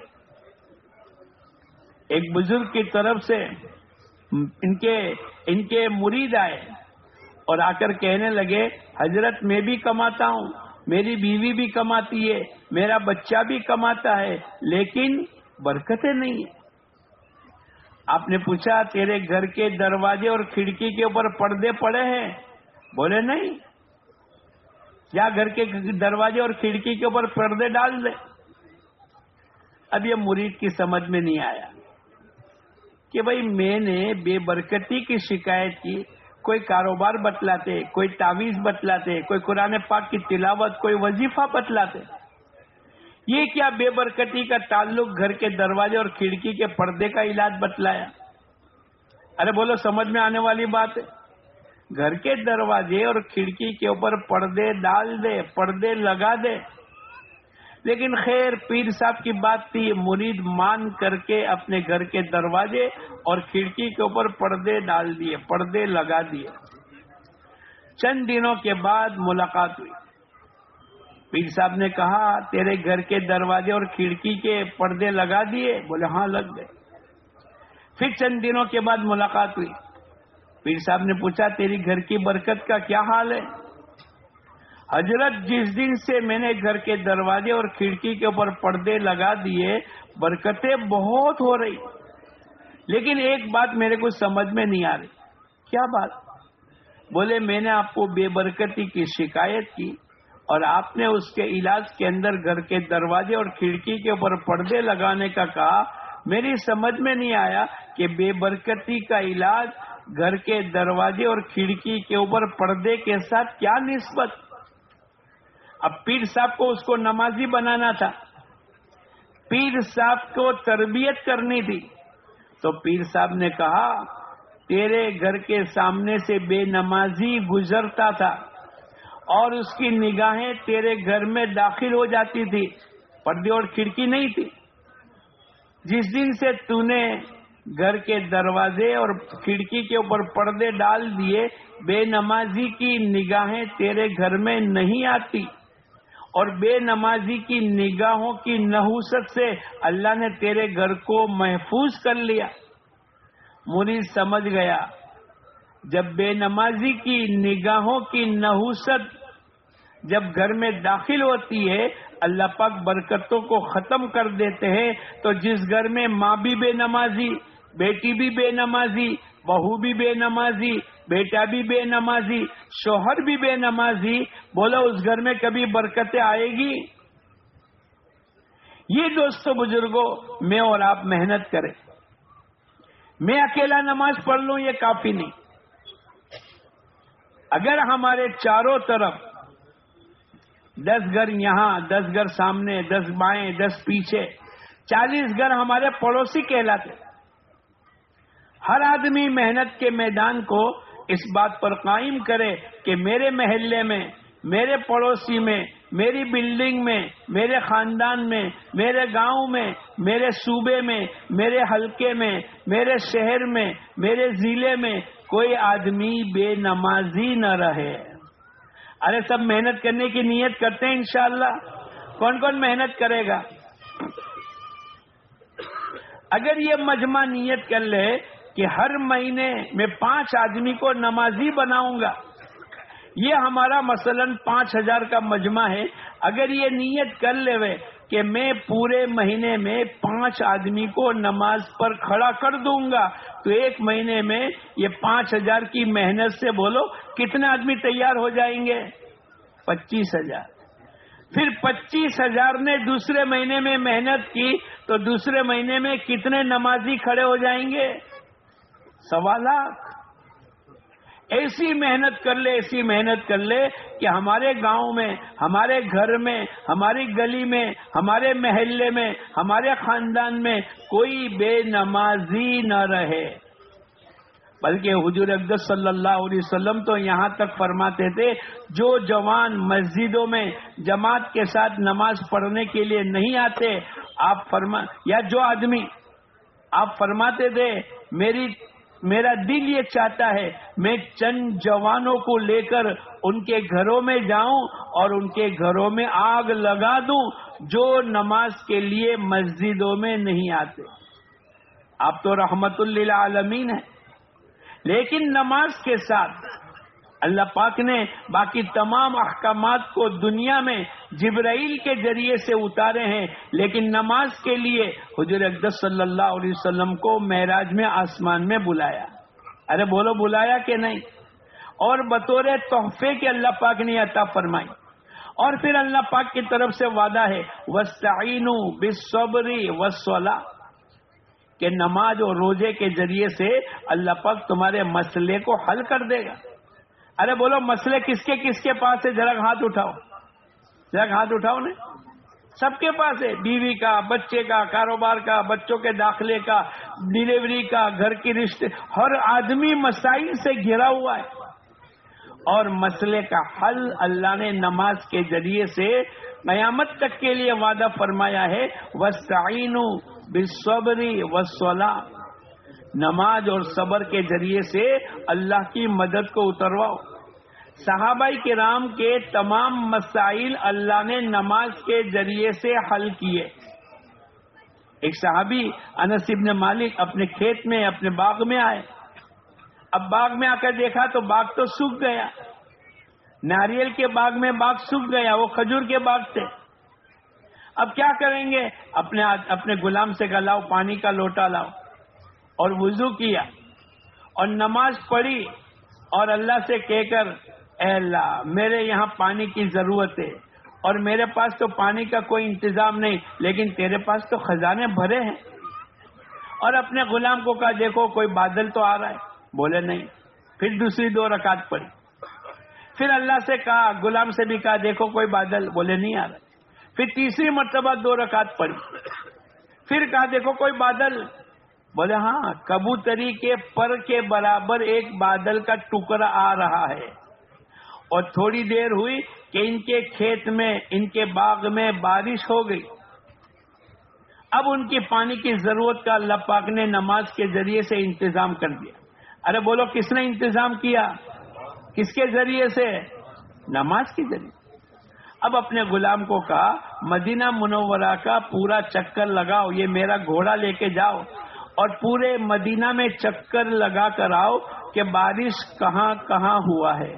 ایک بزرگ کی طرف سے ان کے مرید آئے اور آ کر کہنے لگے حضرت میں بھی کماتا ہوں، میری بیوی بھی کماتی ہے، میرا بچہ بھی کماتا ہے لیکن برکتیں نہیں ہیں. آپ نے پوچھا تیرے گھر کے دروازے اور کھڑکی کے اوپر پردے پڑے ہیں؟ بولے نہیں. یا گھر کے دروازے اور کھڑکی کے اوپر پردے ڈال دے. اب یہ مرید کی سمجھ میں نہیں آیا کہ بھائی میں نے بے برکتی کی شکایت کی. کوئی کاروبار بتلاتے، کوئی تعویذ بتلاتے، کوئی قرآن پاک کی تلاوت، کوئی وظیفہ بتلاتے. یہ کیا بے برکتی کا تعلق گھر کے دروازے اور کھڑکی کے پردے کا علاج بتلایا؟ ارے بولو سمجھ میں آنے والی بات ہے. گھر کے دروازے اور کھڑکی کے اوپر پردے ڈال دے، پردے لگا دے. لیکن خیر پیر صاحب کی بات تھی، مرید مان کر کے اپنے گھر کے دروازے اور کھڑکی کے اوپر پردے ڈال دیے، پردے لگا دیے۔ چند دنوں کے بعد ملاقات ہوئی۔ پیر صاحب نے کہا تیرے گھر کے دروازے اور کھڑکی کے پردے لگا دیے؟ بولے ہاں لگ گئے۔ پھر چند دنوں کے بعد ملاقات ہوئی۔ پیر صاحب نے پوچھا تیری گھر کی برکت کا کیا حال ہے؟ حضرت جس دن سے میں نے گھر کے دروازے اور کھڑکی کے اوپر پردے لگا دیے برکتیں بہت ہو رہی، لیکن ایک بات میرے کو سمجھ میں نہیں آ رہی۔ کیا بات؟ بولے میں نے آپ کو بے برکتی کی شکایت کی اور آپ نے اس کے علاج کے اندر گھر کے دروازے اور کھڑکی کے اوپر پردے لگانے کا کہا، میری سمجھ میں نہیں آیا کہ بے برکتی کا علاج گھر کے دروازے اور کھڑکی کے اوپر پردے کے ساتھ کیا نسبت؟ اب پیر صاحب کو اس کو نمازی بنانا تھا، پیر صاحب کو تربیت کرنی تھی، تو پیر صاحب نے کہا تیرے گھر کے سامنے سے بے نمازی گزرتا تھا اور اس کی نگاہیں تیرے گھر میں داخل ہو جاتی تھی، پردے اور کھڑکی نہیں تھی۔ جس دن سے تو نے گھر کے دروازے اور کھڑکی کے اوپر پردے ڈال دیے، بے نمازی کی نگاہیں تیرے گھر میں نہیں آتی، اور بے نمازی کی نگاہوں کی نحوست سے اللہ نے تیرے گھر کو محفوظ کر لیا۔ مرید سمجھ گیا جب بے نمازی کی نگاہوں کی نحوست جب گھر میں داخل ہوتی ہے اللہ پاک برکتوں کو ختم کر دیتے ہیں، تو جس گھر میں ماں بھی بے نمازی، بیٹی بھی بے نمازی، بہو بھی بے نمازی، بیٹا بھی بے نمازی، شوہر بھی بے نمازی، بولو اس گھر میں کبھی برکتیں آئے گی؟ یہ دوستو بزرگوں میں اور آپ محنت کریں۔ میں اکیلا نماز پڑھ لوں یہ کافی نہیں، اگر ہمارے چاروں طرف 10 گھر یہاں، 10 گھر سامنے، 10 بائیں، 10 پیچھے، 40 گھر ہمارے پڑوسی کہلاتے، ہر آدمی محنت کے میدان کو اس بات پر قائم کرے کہ میرے محلے میں، میرے پڑوسی میں، میری بلڈنگ میں، میرے خاندان میں، میرے گاؤں میں، میرے صوبے میں، میرے حلقے میں، میرے شہر میں، میرے ضلع میں کوئی آدمی بے نمازی نہ رہے۔ ارے سب محنت کرنے کی نیت کرتے ہیں انشاءاللہ؟ کون کون محنت کرے گا؟ اگر یہ مجمع نیت کر لے کہ ہر مہینے میں 5 آدمی کو نمازی بناؤں گا، یہ ہمارا مثلا 5000 کا مجمع ہے، اگر یہ نیت کر لے کہ میں پورے مہینے میں 5 آدمی کو نماز پر کھڑا کر دوں گا، تو ایک مہینے میں یہ 5000 کی محنت سے بولو کتنے آدمی تیار ہو جائیں گے؟ 25000۔ پھر 25000 نے دوسرے مہینے میں محنت کی تو دوسرے مہینے میں کتنے نمازی کھڑے ہو جائیں گے؟ 1.25 لاکھ۔ ایسی محنت کر لے، ایسی محنت کر لے کہ ہمارے گاؤں میں، ہمارے گھر میں، ہماری گلی میں، ہمارے محلے میں، ہمارے خاندان میں کوئی بے نمازی نہ رہے۔ بلکہ حضور اقدس صلی اللہ علیہ وسلم تو یہاں تک فرماتے تھے جو جوان مسجدوں میں جماعت کے ساتھ نماز پڑھنے کے لیے نہیں آتے، یا جو آدمی، آپ فرماتے تھے میرا دل یہ چاہتا ہے میں چند جوانوں کو لے کر ان کے گھروں میں جاؤں اور ان کے گھروں میں آگ لگا دوں جو نماز کے لیے مسجدوں میں نہیں آتے۔ آپ تو رحمت للعالمین ہیں، لیکن نماز کے ساتھ اللہ پاک نے باقی تمام احکامات کو دنیا میں جبرائیل کے ذریعے سے اتارے ہیں، لیکن نماز کے لیے حضور اقدس صلی اللہ علیہ وسلم کو معراج میں آسمان میں بلایا۔ ارے بولو بلایا کہ نہیں؟ اور بطور تحفے کے اللہ پاک نے عطا فرمائی، اور پھر اللہ پاک کی طرف سے وعدہ ہے وَاسْتَعِینُوا بِالصَّبْرِ وَالصَّلَاةِ کہ نماز اور روزے کے ذریعے سے اللہ پاک تمہارے مسئلے کو حل کر دے گا۔ ارے بولو مسئلے کس کے پاس ہے؟ ذرا ہاتھ اٹھاؤ، ذرا ہاتھ اٹھاؤ نے۔ سب کے پاس ہے، بیوی کا، بچے کا، کاروبار کا، بچوں کے داخلے کا، ڈیلیوری کا، گھر کی رشتے، ہر آدمی مسائل سے گھرا ہوا ہے، اور مسئلے کا حل اللہ نے نماز کے ذریعے سے قیامت تک کے لیے وعدہ فرمایا ہے وَاسْتَعِينُوا بِالصَّبْرِ وَالصَّلَاةِ، نماز اور صبر کے ذریعے سے اللہ کی مدد کو اترواؤ۔ صحابہ کرام کے تمام مسائل اللہ نے نماز کے ذریعے سے حل کیے۔ ایک صحابی انس ابن مالک اپنے کھیت میں اپنے باغ میں آئے، اب باغ میں آ کر دیکھا تو باغ تو سوکھ گیا، ناریل کے باغ میں باغ سوکھ گیا، وہ کھجور کے باغ تھے۔ اب کیا کریں گے؟ اپنے غلام سے کہا لاؤ پانی کا لوٹا لاؤ، اور وضو کیا اور نماز پڑھی اور اللہ سے کہہ کر اے اللہ میرے یہاں پانی کی ضرورت ہے اور میرے پاس تو پانی کا کوئی انتظام نہیں، لیکن تیرے پاس تو خزانے بھرے ہیں۔ اور اپنے غلام کو کہا دیکھو کوئی بادل تو آ رہا ہے، بولے نہیں۔ پھر دوسری 2 رکعت پڑھی، پھر اللہ سے کہا، غلام سے بھی کہا دیکھو کوئی بادل، بولے نہیں آ رہا۔ پھر تیسری مرتبہ 2 رکعت پڑھی، پھر کہا دیکھو کوئی بادل، بولے ہاں کبوتری کے پر کے برابر ایک بادل کا ٹکڑا آ رہا ہے۔ اور تھوڑی دیر ہوئی کہ ان کے کھیت میں ان کے باغ میں بارش ہو گئی۔ اب ان کی پانی کی ضرورت کا اللہ پاک نے نماز کے ذریعے سے انتظام کر دیا۔ ارے بولو کس نے انتظام کیا؟ کس کے ذریعے سے؟ نماز کے ذریعے۔ اب اپنے غلام کو کہا مدینہ منورہ کا پورا چکر لگاؤ، یہ میرا گھوڑا لے کے جاؤ اور پورے مدینہ میں چکر لگا کر آؤ کہ بارش کہاں کہاں ہوا ہے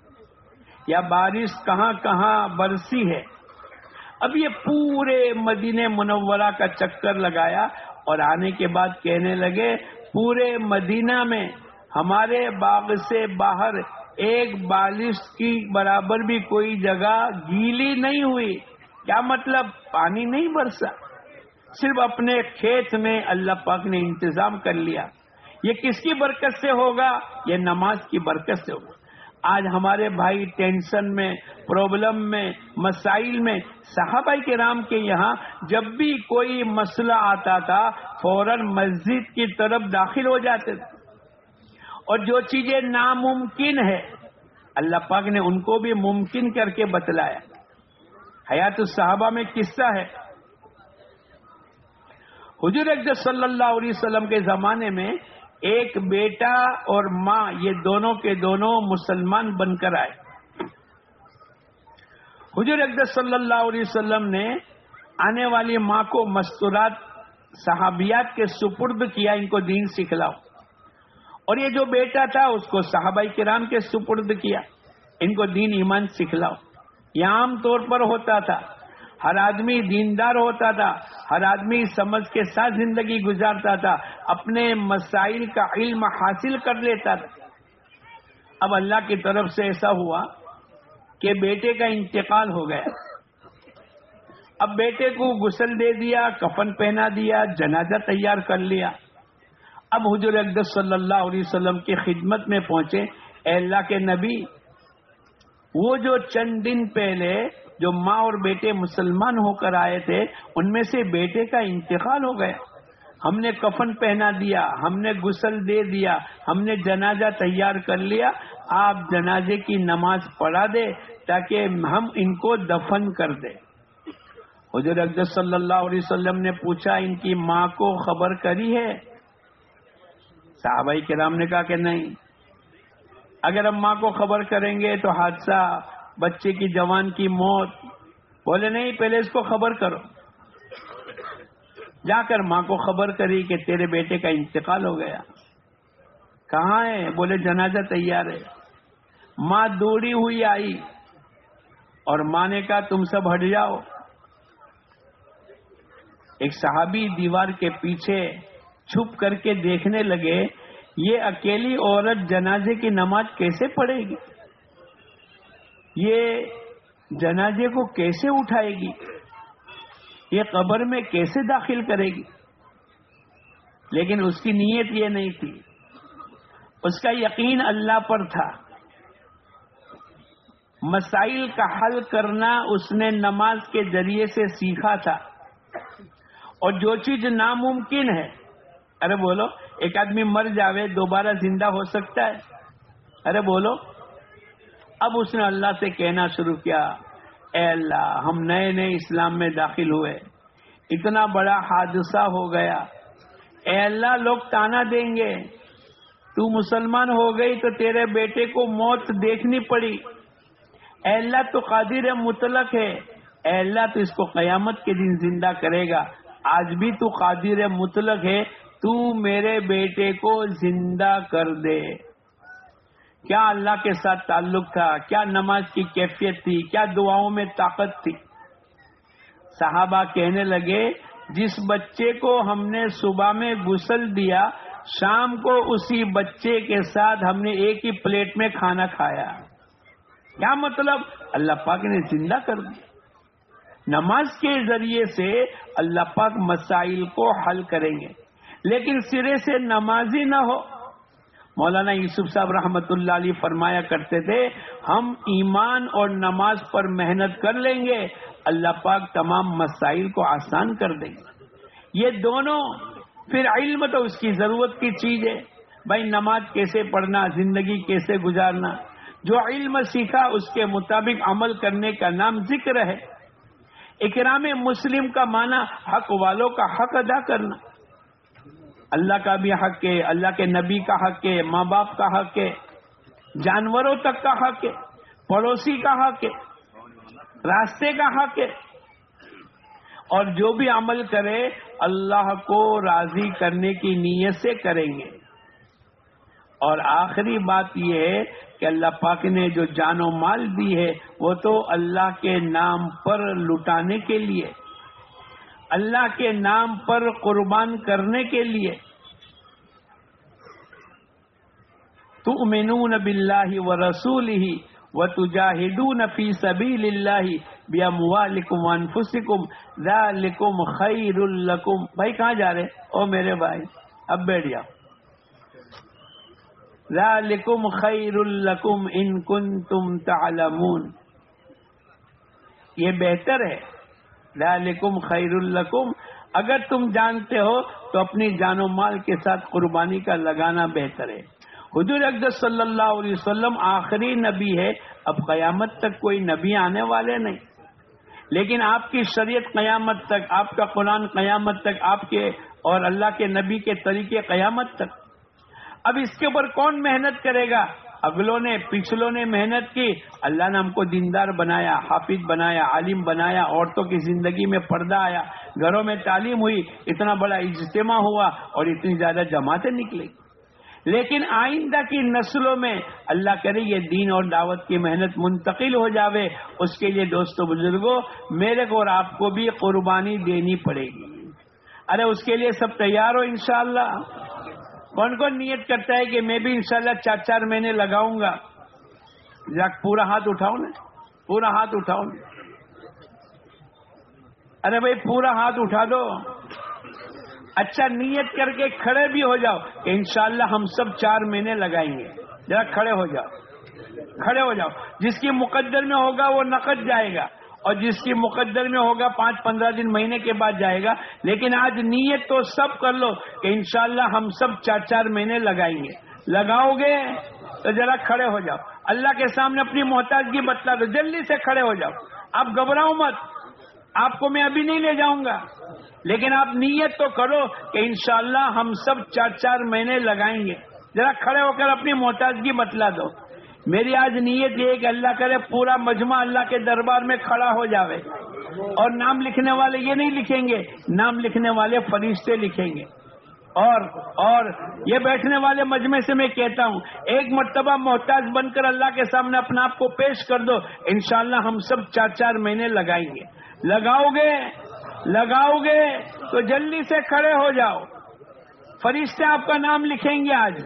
یا بارش کہاں کہاں برسی ہے۔ اب یہ پورے مدینہ منورہ کا چکر لگایا اور آنے کے بعد کہنے لگے پورے مدینہ میں ہمارے باغ سے باہر ایک بالش کی برابر بھی کوئی جگہ گیلی نہیں ہوئی۔ کیا مطلب؟ پانی نہیں برسا، صرف اپنے کھیت میں اللہ پاک نے انتظام کر لیا۔ یہ کس کی برکت سے ہوگا؟ یہ نماز کی برکت سے ہوگا۔ آج ہمارے بھائی ٹینشن میں، پرابلم میں، مسائل میں، صحابہ کرام کے یہاں جب بھی کوئی مسئلہ آتا تھا فوراً مسجد کی طرف داخل ہو جاتے تھے، اور جو چیزیں ناممکن ہے اللہ پاک نے ان کو بھی ممکن کر کے بتلایا۔ حیات الصحابہ میں قصہ ہے، حضور اقدس صلی اللہ علیہ وسلم کے زمانے میں ایک بیٹا اور ماں یہ دونوں کے دونوں مسلمان بن کر آئے۔ حضور اقدس صلی اللہ علیہ وسلم نے آنے والی ماں کو مستورات صحابیات کے سپرد کیا، ان کو دین سکھلاؤ، اور یہ جو بیٹا تھا اس کو صحابہ کرام کے سپرد کیا، ان کو دین ایمان سکھلاؤ۔ یہ عام طور پر ہوتا تھا، ہر آدمی دیندار ہوتا تھا، ہر آدمی سمجھ کے ساتھ زندگی گزارتا تھا، اپنے مسائل کا علم حاصل کر لیتا تھا۔ اب اللہ کی طرف سے ایسا ہوا کہ بیٹے کا انتقال ہو گیا۔ اب بیٹے کو غسل دے دیا، کفن پہنا دیا، جنازہ تیار کر لیا۔ اب حضور اقدس صلی اللہ علیہ وسلم کی خدمت میں پہنچے، اے اللہ کے نبی، وہ جو چند دن پہلے جو ماں اور بیٹے مسلمان ہو کر آئے تھے ان میں سے بیٹے کا انتقال ہو گیا، ہم نے کفن پہنا دیا، ہم نے غسل دے دیا، ہم نے جنازہ تیار کر لیا، آپ جنازے کی نماز پڑھا دے تاکہ ہم ان کو دفن کر دیں۔ حضور اقدس صلی اللہ علیہ وسلم نے پوچھا ان کی ماں کو خبر کری ہے؟ صحابہ کرام نے کہا کہ نہیں۔ اگر ہم ماں کو خبر کریں گے تو حادثہ، بچے کی جوان کی موت۔ بولے نہیں، پہلے اس کو خبر کرو۔ جا کر ماں کو خبر کری کہ تیرے بیٹے کا انتقال ہو گیا۔ کہاں ہے؟ بولے جنازہ تیار ہے۔ ماں دوڑی ہوئی آئی اور ماں نے کہا تم سب ہٹ جاؤ۔ ایک صحابی دیوار کے پیچھے چھپ کر کے دیکھنے لگے، یہ اکیلی عورت جنازے کی نماز کیسے پڑھے گی؟ یہ جنازے کو کیسے اٹھائے گی؟ یہ قبر میں کیسے داخل کرے گی؟ لیکن اس کی نیت یہ نہیں تھی، اس کا یقین اللہ پر تھا۔ مسائل کا حل کرنا اس نے نماز کے ذریعے سے سیکھا تھا، اور جو چیز ناممکن ہے، ارے بولو ایک آدمی مر جاوے دوبارہ زندہ ہو سکتا ہے؟ ارے بولو۔ اب اس نے اللہ سے کہنا شروع کیا، اے اللہ ہم نئے نئے اسلام میں داخل ہوئے، اتنا بڑا حادثہ ہو گیا، اے اللہ لوگ تانا دیں گے، تو مسلمان ہو گئی تو تیرے بیٹے کو موت دیکھنی پڑی، اے اللہ تو قادر مطلق ہے، اے اللہ تو اس کو قیامت کے دن زندہ کرے گا، آج بھی تو قادر مطلق ہے، تو میرے بیٹے کو زندہ کر دے۔ کیا اللہ کے ساتھ تعلق تھا، کیا نماز کی کیفیت تھی، کیا دعاؤں میں طاقت تھی۔ صحابہ کہنے لگے جس بچے کو ہم نے صبح میں غسل دیا، شام کو اسی بچے کے ساتھ ہم نے ایک ہی پلیٹ میں کھانا کھایا۔ کیا مطلب؟ اللہ پاک نے زندہ کر دیا۔ نماز کے ذریعے سے اللہ پاک مسائل کو حل کریں گے، لیکن سرے سے نمازی نہ ہو۔ مولانا یوسف صاحب رحمت اللہ علیہ فرمایا کرتے تھے ہم ایمان اور نماز پر محنت کر لیں گے، اللہ پاک تمام مسائل کو آسان کر دیں گے۔ یہ دونوں، پھر علم تو اس کی ضرورت کی چیز ہے، بھائی نماز کیسے پڑھنا، زندگی کیسے گزارنا، جو علم سیکھا اس کے مطابق عمل کرنے کا نام ذکر ہے۔ اکرام مسلم کا معنی حق والوں کا حق ادا کرنا، اللہ کا بھی حق ہے، اللہ کے نبی کا حق ہے، ماں باپ کا حق ہے، جانوروں تک کا حق ہے، پڑوسی کا حق ہے، راستے کا حق ہے، اور جو بھی عمل کرے اللہ کو راضی کرنے کی نیت سے کریں گے۔ اور آخری بات یہ ہے کہ اللہ پاک نے جو جان و مال دی ہے وہ تو اللہ کے نام پر لٹانے کے لیے، اللہ کے نام پر قربان کرنے کے لیے۔ تؤمنون باللہ ورسولہ وتجاہدون فی سبیل اللہ باموالکم وانفسکم ذالکم خیر لکم۔ بھائی کہاں جا رہے؟ او میرے بھائی اب بیٹھ جاؤ۔ ذالکم خیر لکم ان کنتم تعلمون، یہ بہتر ہے۔ ذالکم خیر لکم، اگر تم جانتے ہو تو اپنی جان و مال کے ساتھ قربانی کا لگانا بہتر ہے۔ حضور اقدس صلی اللہ علیہ وسلم آخری نبی ہے، اب قیامت تک کوئی نبی آنے والے نہیں، لیکن آپ کی شریعت قیامت تک، آپ کا قرآن قیامت تک، آپ کے اور اللہ کے نبی کے طریقے قیامت تک۔ اب اس کے اوپر کون محنت کرے گا؟ اگلوں نے، پچھلوں نے محنت کی، اللہ نے ہم کو دیندار بنایا، حافظ بنایا، عالم بنایا، عورتوں کی زندگی میں پردہ آیا، گھروں میں تعلیم ہوئی، اتنا بڑا اجتماع ہوا اور اتنی زیادہ جماعتیں نکلی۔ لیکن آئندہ کی نسلوں میں اللہ کرے یہ دین اور دعوت کی محنت منتقل ہو جاوے، اس کے لیے دوستو بزرگوں میرے کو اور آپ کو بھی قربانی دینی پڑے گی۔ ارے اس کے لیے سب تیار ہو انشاءاللہ؟ کون کون نیت کرتا ہے کہ میں بھی انشاءاللہ 4 مہینے لگاؤں گا؟ پورا ہاتھ اٹھاؤ نا، پورا ہاتھ اٹھاؤ نا۔ ارے بھائی پورا ہاتھ اٹھا دو۔ اچھا نیت کر کے کھڑے بھی ہو جاؤ کہ انشاءاللہ ہم سب 4 مہینے لگائیں گے۔ ذرا کھڑے ہو جاؤ، کھڑے ہو جاؤ۔ جس کی مقدر میں ہوگا وہ نقد جائے گا، اور جس کی مقدر میں ہوگا 5-15 دن مہینے کے بعد جائے گا، لیکن آج نیت تو سب کر لو کہ انشاءاللہ ہم سب 4 مہینے لگائیں گے۔ لگاؤ گے تو ذرا کھڑے ہو جاؤ، اللہ کے سامنے اپنی محتاجگی بتلا دو، جلدی سے کھڑے ہو جاؤ۔ آپ گھبراؤ مت، آپ کو میں ابھی نہیں لے جاؤں گا، لیکن آپ نیت تو کرو کہ انشاءاللہ ہم سب 4 مہینے لگائیں گے۔ ذرا کھڑے ہو کر اپنی محتاجگی بتلا دو۔ میری آج نیت یہ ہے کہ اللہ کرے پورا مجمع اللہ کے دربار میں کھڑا ہو جاوے، اور نام لکھنے والے یہ نہیں لکھیں گے، نام لکھنے والے فرشتے لکھیں گے۔ اور یہ بیٹھنے والے مجمع سے میں کہتا ہوں ایک مرتبہ محتاج بن کر اللہ کے سامنے اپنا آپ کو پیش کر دو، انشاءاللہ ہم سب 4 مہینے لگائیں گے۔ لگاؤ گے تو جلدی سے کھڑے ہو جاؤ، فرشتے آپ کا نام لکھیں گے آج۔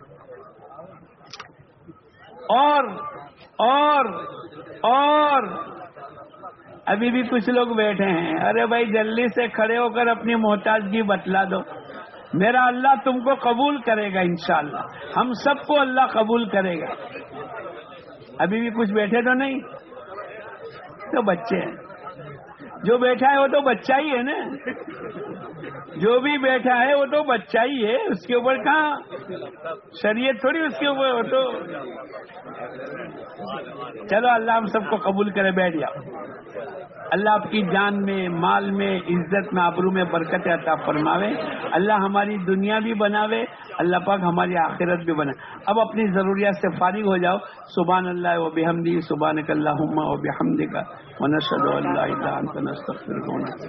اور ابھی بھی کچھ لوگ بیٹھے ہیں، ارے بھائی جلدی سے کھڑے ہو کر اپنی محتاجگی بتلا دو، میرا اللہ تم کو قبول کرے گا انشاءاللہ، ہم سب کو اللہ قبول کرے گا۔ ابھی بھی کچھ بیٹھے تو نہیں؟ تو بچے ہیں، جو بیٹھا ہے وہ تو بچہ ہی ہے نا، جو بھی بیٹھا ہے وہ تو بچہ ہی ہے، اس کے اوپر کہاں شریعت تھوڑی اس کے اوپر، وہ تو چلو اللہ ہم سب کو قبول کرے۔ بیٹھ جاؤ۔ اللہ آپ کی جان میں، مال میں، عزت میں، آبرو میں برکت عطا فرماوے. اللہ ہماری دنیا بھی بناوے، اللہ پاک ہماری آخرت بھی بنائے. اب اپنی ضروریات سے فارغ ہو جاؤ. سبحان اللہ و بحمدی، سبحانک اللہم و بحمدک، ونشہد ان لا الہ الا انت، نستغفرک ونتوب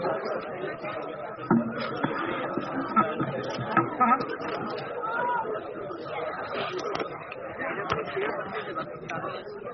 الیک.